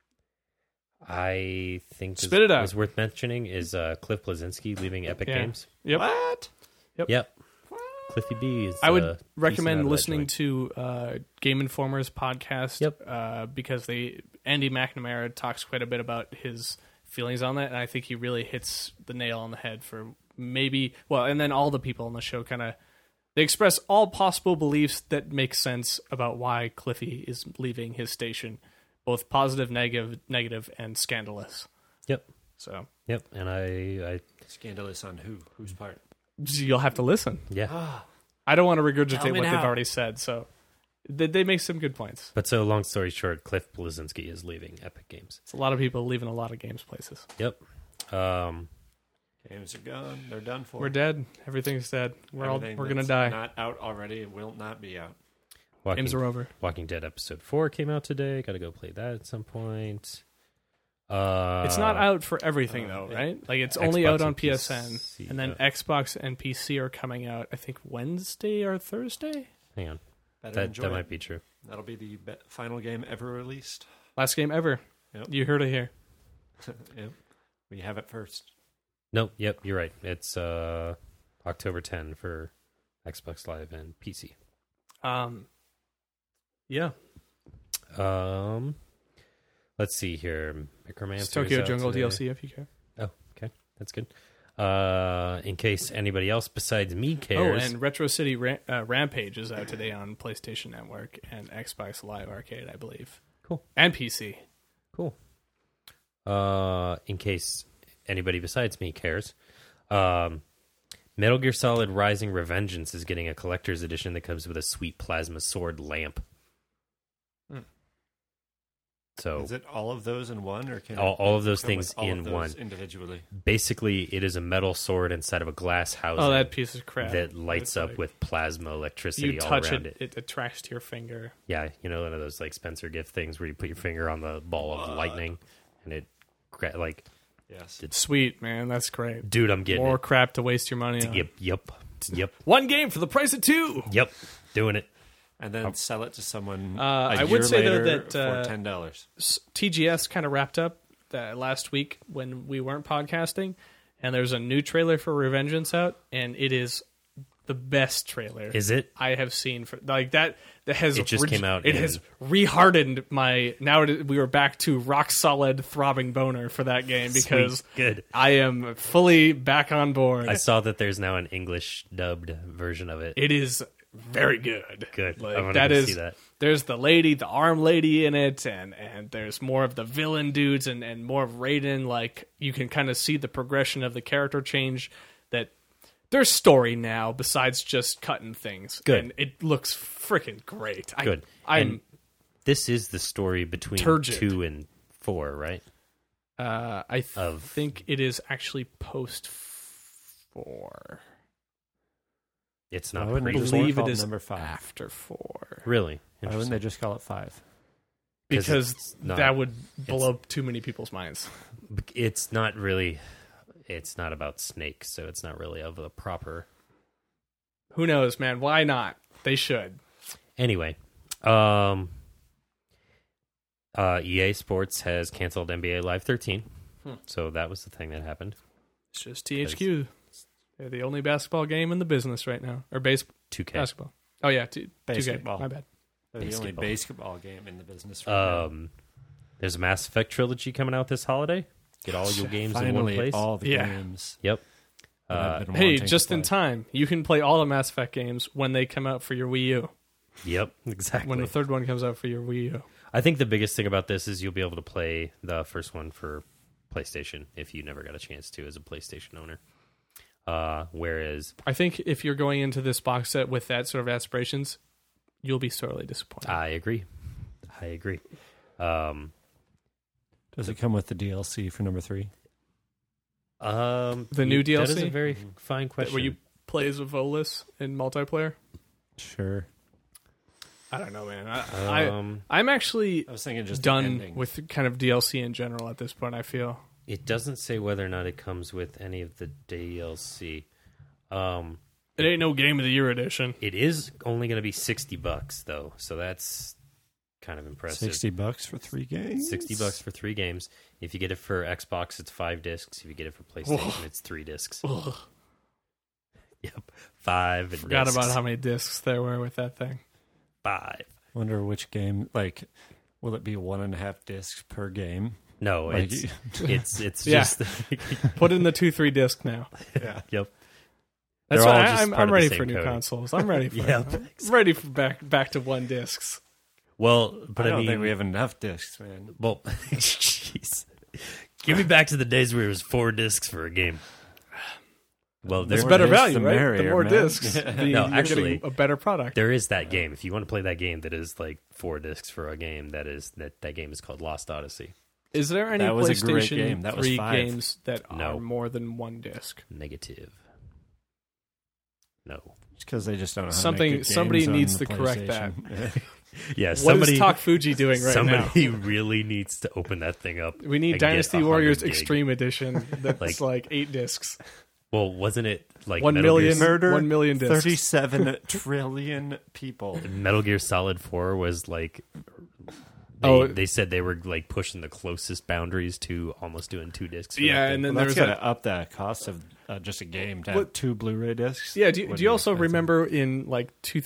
I think Spit it out. was worth mentioning is Cliff Bleszinski leaving Epic Yeah. Games. Yep. What? Yep. Cliffy B is. I would decent out recommend of that listening joint. to Game Informer's podcast. Yep. Because Andy McNamara talks quite a bit about his feelings on that, and I think he really hits the nail on the head for and then all the people on the show kind of they express all possible beliefs that make sense about why Cliffy is leaving his station, both positive, negative, and scandalous. Yep. So Yep. And I Scandalous on who? Whose part? you'll have to listen. yeah. I don't want to Tell regurgitate me what they've now. already said, so they make some good points. But so long story short, Cliff Bleszinski is leaving Epic Games. It's a lot of people leaving a lot of games places. Yep. Games are gone. They're done for. We're dead. Everything's dead. We're gonna that's die. Not out already. It will not be out. Games are over. Walking Dead episode 4 came out today. Got to go play that at some point. It's not out for everything though, right? Like it's only Xbox out on and PSN, PC, and then Xbox and PC are coming out. I think Wednesday or Thursday. Hang on. Better That enjoy it. might be true. That'll be the final game ever released. Last game ever. Yep. You heard it here. Yep. We have it first. No, yep, you're right. It's October 10 for Xbox Live and PC. Yeah. Let's see here. Micromancer It's Tokyo is out Jungle today. DLC if you care. Oh, okay. That's good. In case anybody else besides me Oh, cares. and Retro City Rampage is out today on PlayStation Network and Xbox Live Arcade, I believe. Cool. And PC. Cool. In case anybody besides me cares, Metal Gear Solid Rising Revengeance is getting a collector's edition that comes with a sweet plasma sword lamp. So Is it all of those in one, or can all of those come things with all in of those one? individually? Basically, it is a metal sword inside of a glass housing Oh, that piece of crap. that lights It's up like, with plasma electricity you all touch around it, it. it attracts to your finger. Yeah, you know, one of those like Spencer gift things where you put your finger on the ball of lightning and it like, Yes. Sweet, man. That's great. dude, I'm getting More it. crap to waste your money on. Yep, One game for the price of two. doing it. And then sell it to someone I a would year say, though, later that, for $10. TGS kind of wrapped up last week when we weren't podcasting, and there's a new trailer for Revengeance out, and it is the best trailer Is it? I have seen for like that. That has It just came out It in- has rehardened my. Now we were back to rock solid throbbing boner for that game because Sweet. Good. I am fully back on board. I saw that there's now an English dubbed version of it. It is very good. Good. Like, I wanted that to is, see that. There's the lady, the arm lady in it, and there's more of the villain dudes and more of Raiden. Like you can kind of see the progression of the character change. That there's story now besides just cutting things. Good. And it looks freaking great. Good. I'm And this is the story between Turgid. 2 and 4, right? think it is actually post 4. It's not Why wouldn't I they pre just believe call it it is number 5? after 4. Really. Why wouldn't they just call it 5? Because it's not- that would blow up too many people's minds. It's not really. It's not about snakes, so it's not really of a proper. Who knows, man? Why not? They should. Anyway, EA Sports has canceled NBA Live 13, so that was the thing that happened. It's just THQ. They're the only basketball game in the business right now. Or 2K. basketball. Oh, yeah. 2K. Basketball. My bad. They're the only Basketball. basketball game in the business right now. There's a Mass Effect trilogy coming out this holiday. Get all your games in one Finally, place. all the Yeah. games. Yep. that I've been Hey, wanting to just in play. time. You can play all the Mass Effect games when they come out for your Wii U. Yep. Exactly. When the third one comes out for your Wii U. I think the biggest thing about this is you'll be able to play the first one for PlayStation if you never got a chance to as a PlayStation owner. Whereas I think if you're going into this box set with that sort of aspirations, you'll be sorely disappointed. I agree. Does it come with the DLC for number 3? The new That is a DLC? very fine question. Where you play as a Volus in multiplayer? Sure. I don't know, man. Um, I'm actually I was thinking just the done ending. with kind of DLC in general at this point, I feel. It doesn't say whether or not it comes with any of the DLC. It ain't no Game of the Year edition. It is only going to be $60 though, so that's kind of impressive. $60 for 3 games. $60 for 3 games. If you get it for Xbox, it's 5 discs. If you get it for PlayStation, it's 3 discs. Ugh. Yep, 5 Forgot discs. about how many discs there were with that thing. 5. Wonder which game, like, will it be 1.5 discs per game? No, Like, it's Yeah. just Put in the 2-3 disc now. yeah. yep. That's They're why all just part I'm of the ready same for new code. consoles. I'm ready for Yep. it. I'm ready for back to 1 discs. Well, but I I don't mean, think we have enough discs, man. well, jeez. Give me back to the days where it was 4 discs for a game. Well, It's more better discs, value, the right? merrier, The more man. discs, No, you're actually- getting a better product. there is that game. If you want to play that game that is like 4 discs for a game, that game is called Lost Odyssey. Is there any That was a great PlayStation game. That was 3 5. games that No. are more than 1 disc? Negative. No. Because they just don't know how Something- to make good somebody games on needs the to correct that. PlayStation. Yeah, What somebody is Talk Fuji doing right now? somebody really needs to open that thing up. We need and get Dynasty 100 Warriors gig. Extreme Edition that's Like- like 8 discs. Well, wasn't it like 1 Metal million, Gear, Murder 1 million discs. 37 trillion people. Metal Gear Solid 4 was like they said they were like pushing the closest boundaries to almost doing 2 discs. For Yeah, that thing. and then Well, there that's was got that. to up the cost of just a game to have What- 2 Blu-ray discs. Yeah, do Would you be also expensive. remember in like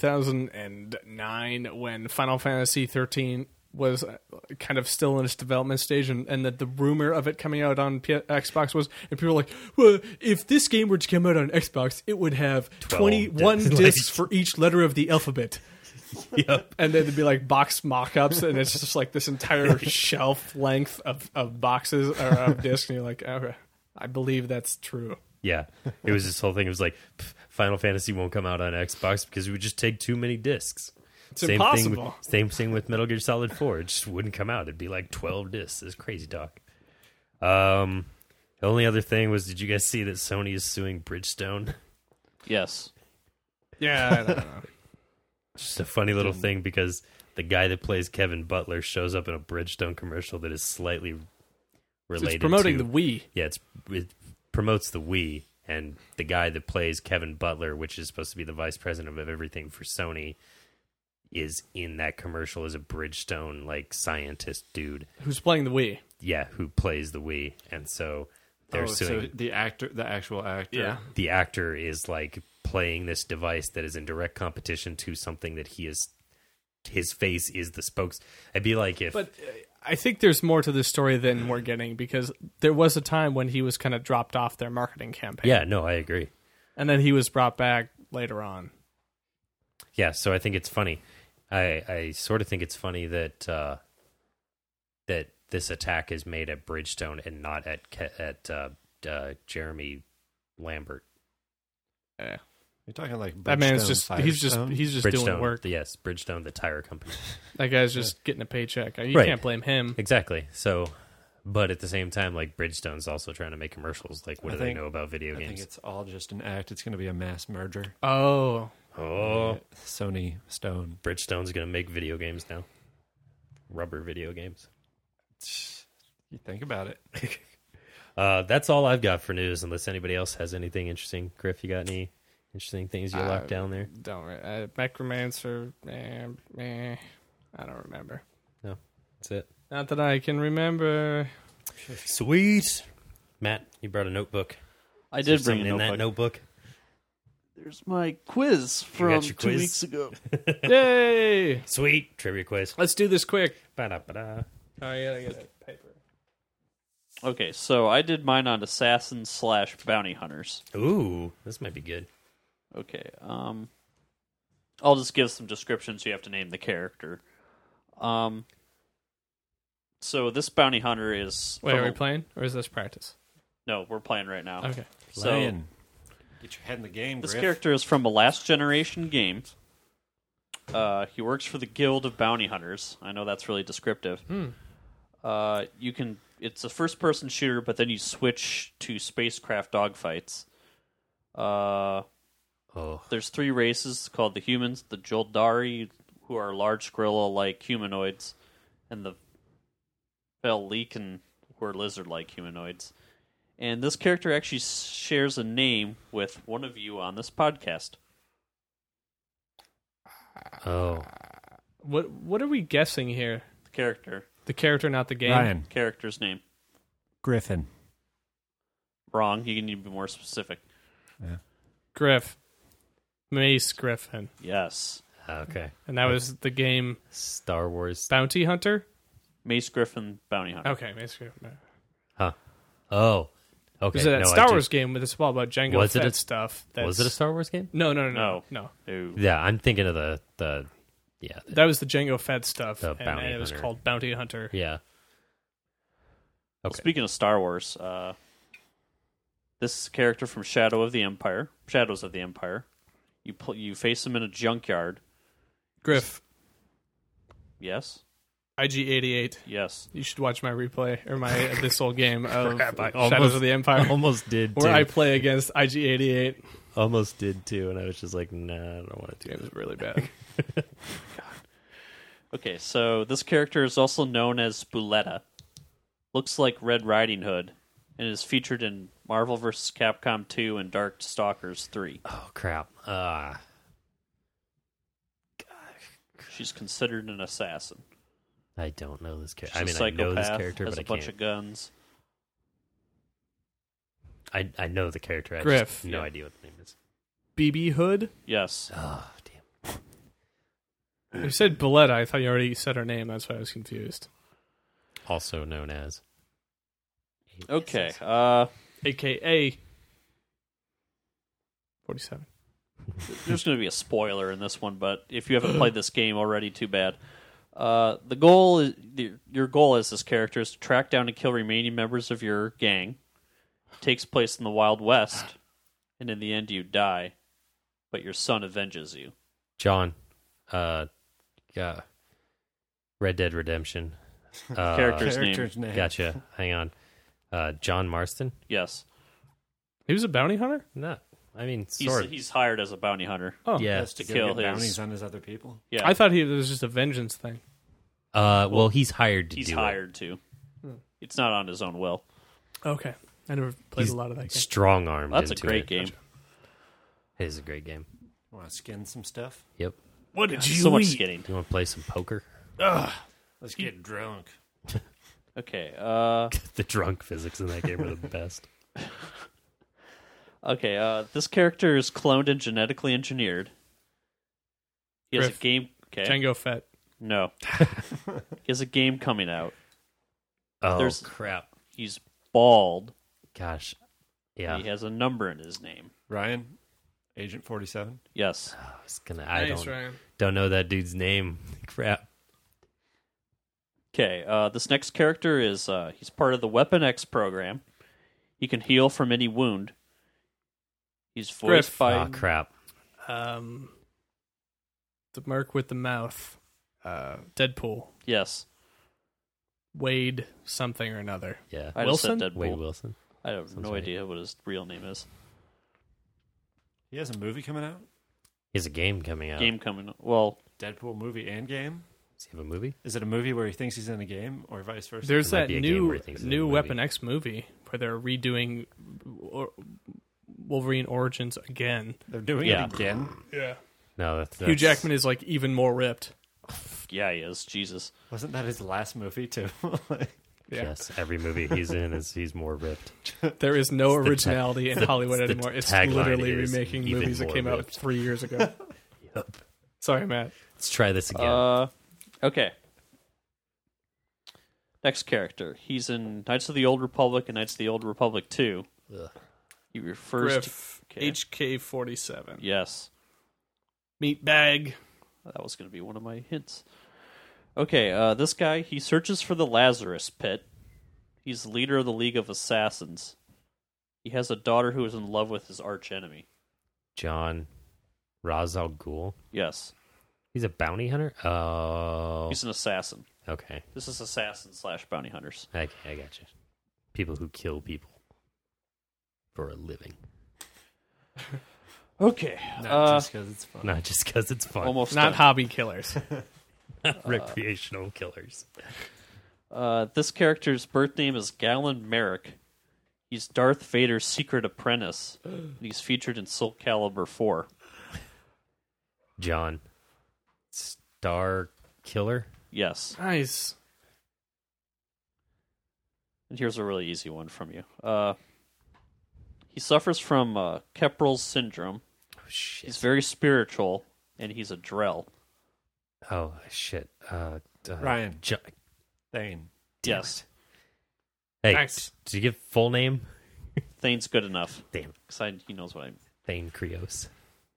2009 when Final Fantasy 13 was kind of still in its development stage, and that the rumor of it coming out on Xbox was, and people were like, well, if this game were to come out on Xbox, it would have 21 discs. discs for each letter of the alphabet. Yep. And then there'd be like box mock-ups, and it's just like this entire shelf length of boxes or of discs, and you're like, okay, I believe that's true. Yeah, it was this whole thing. It was like Final Fantasy won't come out on Xbox because it would just take too many discs. It's impossible. Same thing with Metal Gear Solid 4. It just wouldn't come out. It'd be like 12 discs. It's crazy talk. The only other thing was, did you guys see that Sony is suing Bridgestone? Yes. Yeah, I don't know. Just a funny little thing because the guy that plays Kevin Butler shows up in a Bridgestone commercial that is slightly related It's promoting to... the Wii. Yeah, it promotes the Wii, and the guy that plays Kevin Butler, which is supposed to be the vice president of everything for Sony, is in that commercial as a Bridgestone like scientist dude. Who's playing the Wii? Yeah, who plays the Wii, and so they're suing. So the actual actor. Yeah. The actor is like playing this device that is in direct competition to something that his face is the spokes. I'd be like if But I think there's more to this story than we're getting, because there was a time when he was kind of dropped off their marketing campaign. yeah, no, I agree. And then he was brought back later on. Yeah, so I think it's funny. I sort of think it's funny that that this attack is made at Bridgestone and not at Jeremy Lambert. Yeah. You're talking like That man's Bridgestone, just Firestone? he's just Bridgestone, doing work. yes, Bridgestone, the tire company. That guy's just getting a paycheck. You Right. can't blame him. Exactly. So, But at the same time, like Bridgestone's also trying to make commercials. Like, what do they know about video I think games? it's all just an act. It's going to be a mass merger. Oh, Sony Stone. Bridgestone's going to make video games now. Rubber video games. You think about it. That's all I've got for news, unless anybody else has anything interesting. Griff, you got any interesting things you locked down there? Necromancer. I don't remember. No, that's it. Not that I can remember. Sweet. Matt, you brought a notebook. I Is there did bring a something in that notebook. There's my quiz got from your 2 quiz? weeks ago. Yay! Sweet. Trivia quiz. Let's do this quick. Ba-da-ba-da. Oh, I gotta get a paper. Okay, so I did mine on assassins/bounty hunters. Ooh, this might be good. Okay, I'll just give some descriptions. You have to name the character. So this bounty hunter is. Wait, are we playing, or is this practice? No, we're playing right now. Okay. So Lion. Get your head in the game, this Griff. character is from a last generation game. He works for the Guild of Bounty Hunters. I know that's really descriptive. You can. It's a first person shooter, but then you switch to spacecraft dogfights. There's 3 races called the humans, the Joldari, who are large gorilla-like humanoids, and the Vellican, who are lizard-like humanoids. And this character actually shares a name with one of you on this podcast. Oh. What are we guessing here? The character. The character, not the game. Ryan. Character's name. Griffin. Wrong. You need to be more specific. Griff. Mace Griffin. Yes. Okay. And that was the game Star Wars. Bounty Hunter? Mace Griffin, Bounty Hunter. Okay, Mace Griffin. Huh. Oh. Okay. It was a No, Star I Wars game with it's all about Jango Was it Fett a- stuff. Was it a Star Wars game? No. No. No. Yeah, I'm thinking of the yeah. That was the Jango Fett stuff, The and Bounty it was Hunter. called Bounty Hunter. Yeah. Well, Okay. speaking of Star Wars, this is a character from Shadows of the Empire. You face him in a junkyard. Griff, Yes. IG-88. Yes. You should watch my replay or my this whole game of Crap, I Shadows almost- of the Empire, Almost did too. where I play against IG-88. Almost did too, and I was just like, nah, I don't want to do It that. was really bad. Okay, so this character is also known as Spuletta. Looks like Red Riding Hood, and is featured in Marvel vs. Capcom 2 and Dark Stalkers 3. Oh crap. She's considered an assassin. I don't know this character. She's I a mean, I know this psychopath, character, has but I a bunch can't. of guns. I know the character. I Griff. just have no Yeah. idea what the name is. BB Hood? Yes. Oh damn. You said Boletta. I thought you already said her name. That's why I was confused. Also known as. Okay. AKA 47. There's going to be a spoiler in this one, but if you haven't played this game already, too bad. The goal is your goal as this character is to track down and kill remaining members of your gang. It takes place in the Wild West, and in the end, you die, but your son avenges you. John. Yeah. Red Dead Redemption. Character's name. Character's name. Gotcha. Hang on. John Marston? Yes, He was a bounty hunter? No. I mean, he's sort of. he's hired as a bounty hunter. Oh. Yeah. Has to To go kill get his- bounties on his other people. Yeah, I thought it was just a vengeance thing. Well, he's hired to he's do hired to. It's not on his own will. Okay. I never played He's a lot of that it. game. Strong armed. That's a great game. It is a great game. Want to skin some stuff? Yep. What did So much skinning. You want to play some poker? Let's get drunk. Okay. The drunk physics in that game are the best. Okay, this character is cloned and genetically engineered. He has Griff. a game. Okay, Jango Fett. no. He has a game coming out. Oh, There's- crap. He's bald. Gosh. Yeah. He has a number in his name. Ryan, Agent 47. Yes. I don't know that dude's name. Crap. Okay, this next character is he's part of the Weapon X program. He can heal from any wound. He's voiced Griff. by Oh, crap. The Merc with the mouth. Deadpool. yes. Wade something or another. Yeah. I just Wilson? said Deadpool. Wade Wilson. I have no right. idea what his real name is. He has a movie coming out? He has a game coming out. Game coming. Well, Deadpool movie and game? Does he have a movie? Is it a movie where he thinks he's in a game or vice versa? There's There might that be a game where he thinks it's a new movie. Weapon X movie where they're redoing Wolverine Origins again. They're doing Yeah. it again? Yeah. No, that's Hugh Jackman is like even more ripped. yeah, he is. Jesus. Wasn't that his last movie, too? Yeah. Yes, every movie he's in he's more ripped. There is no It's the originality in Hollywood the anymore. It's tagline literally is remaking even movies that more came out ripped. 3 years ago. Yep. Sorry, Matt. Let's try this again. Okay. Next character. He's in Knights of the Old Republic and Knights of the Old Republic 2. Ugh. He refers Griff, to... Okay. HK-47. Yes. Meat bag. That was going to be one of my hints. Okay, this guy, he searches for the Lazarus Pit. He's the leader of the League of Assassins. He has a daughter who is in love with his archenemy. John Ra's al Ghul. Yes. He's a bounty hunter? Oh. He's an assassin. Okay. This is assassin/bounty hunters. Okay, I got you. People who kill people for a living. Okay. Not just because it's fun. Not just because it's fun. Almost Not done. hobby killers. Recreational killers. This character's birth name is Galen Merrick. He's Darth Vader's secret apprentice. And he's featured in Soul Calibur 4. John. Star Killer? Yes. Nice. And here's a really easy one from you. He suffers from Kepral's syndrome. Oh, shit. He's very spiritual, and he's a Drell. Oh, shit. Ryan. Thane. Yes. Hey, Nice. did you give full name? Thane's good enough. Damn. Because he knows what I mean. Thane Krios.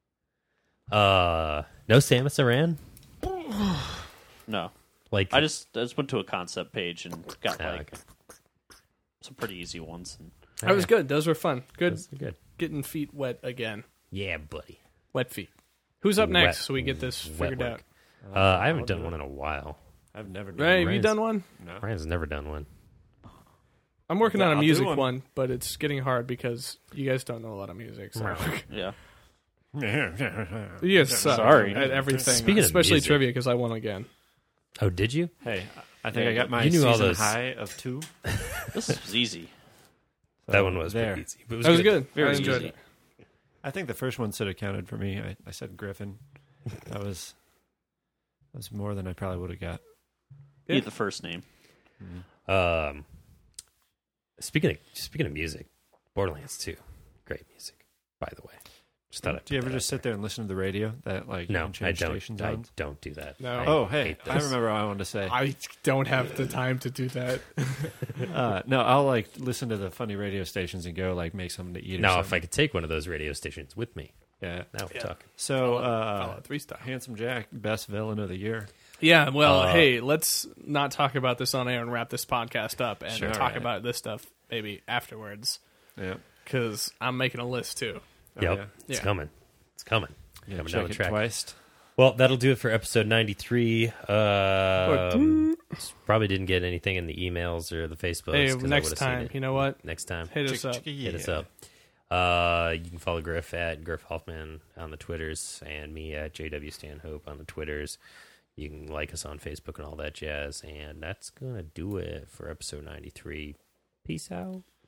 No Samus Aran? No. Like, I just went to a concept page and got Oh, like okay. some pretty easy ones. And That was good. Those were fun. Good. That's good. Getting feet wet again. Yeah, buddy. Wet feet. Who's up next Wet- so we get this wet figured out? work. I haven't done one in a while. I've never done Ray, have you Ryan's- done one? No. Ryan's never done one. I'm working on a I'll do music one. one, but it's getting hard because you guys don't know a lot of music. So. yeah. You guys suck Sorry. at everything, Speaking of especially music- trivia because I won again. Oh, did you? Hey, I think I got my You knew season all those- high of 2. This was easy. That one was there. pretty easy. But it was That was good. good. Very I enjoyed easy. it. I think the first one should have counted for me. I said Griffin. That was more than I probably would have got. Yeah. Need the first name. Speaking of music, Borderlands 2, great music. By the way, just thought. I'd Do you put ever that just out sit there and listen to the radio? That like there. you No, can I change don't. stations I on? don't do that. No. I Oh, hey, hate I those. remember what I wanted to say. I don't have the time to do that. No, I'll like listen to the funny radio stations and go like make something to eat. Or Now, if something. I could take one of those radio stations with me, yeah. now we're talking. So, Fallout 3 style. Handsome Jack, best villain of the year. Yeah, well, hey, let's not talk about this on air and wrap this podcast up and Sure. talk Alright. about this stuff maybe afterwards Yeah. because I'm making a list too. Oh, Yep, yeah. it's Yeah. coming. It's coming. Yeah, Coming check down the it track. twice. Well, that'll do it for episode 93. Probably didn't get anything in the emails or the Facebooks. Hey, 'cause I next would've seen time, it. you know what? Next time. Hit us up. Hit us Yeah. up. You can follow Griff at Griff Hoffman on the Twitters and me at JW Stanhope on the Twitters. You can like us on Facebook and all that jazz. And that's going to do it for episode 93. Peace out.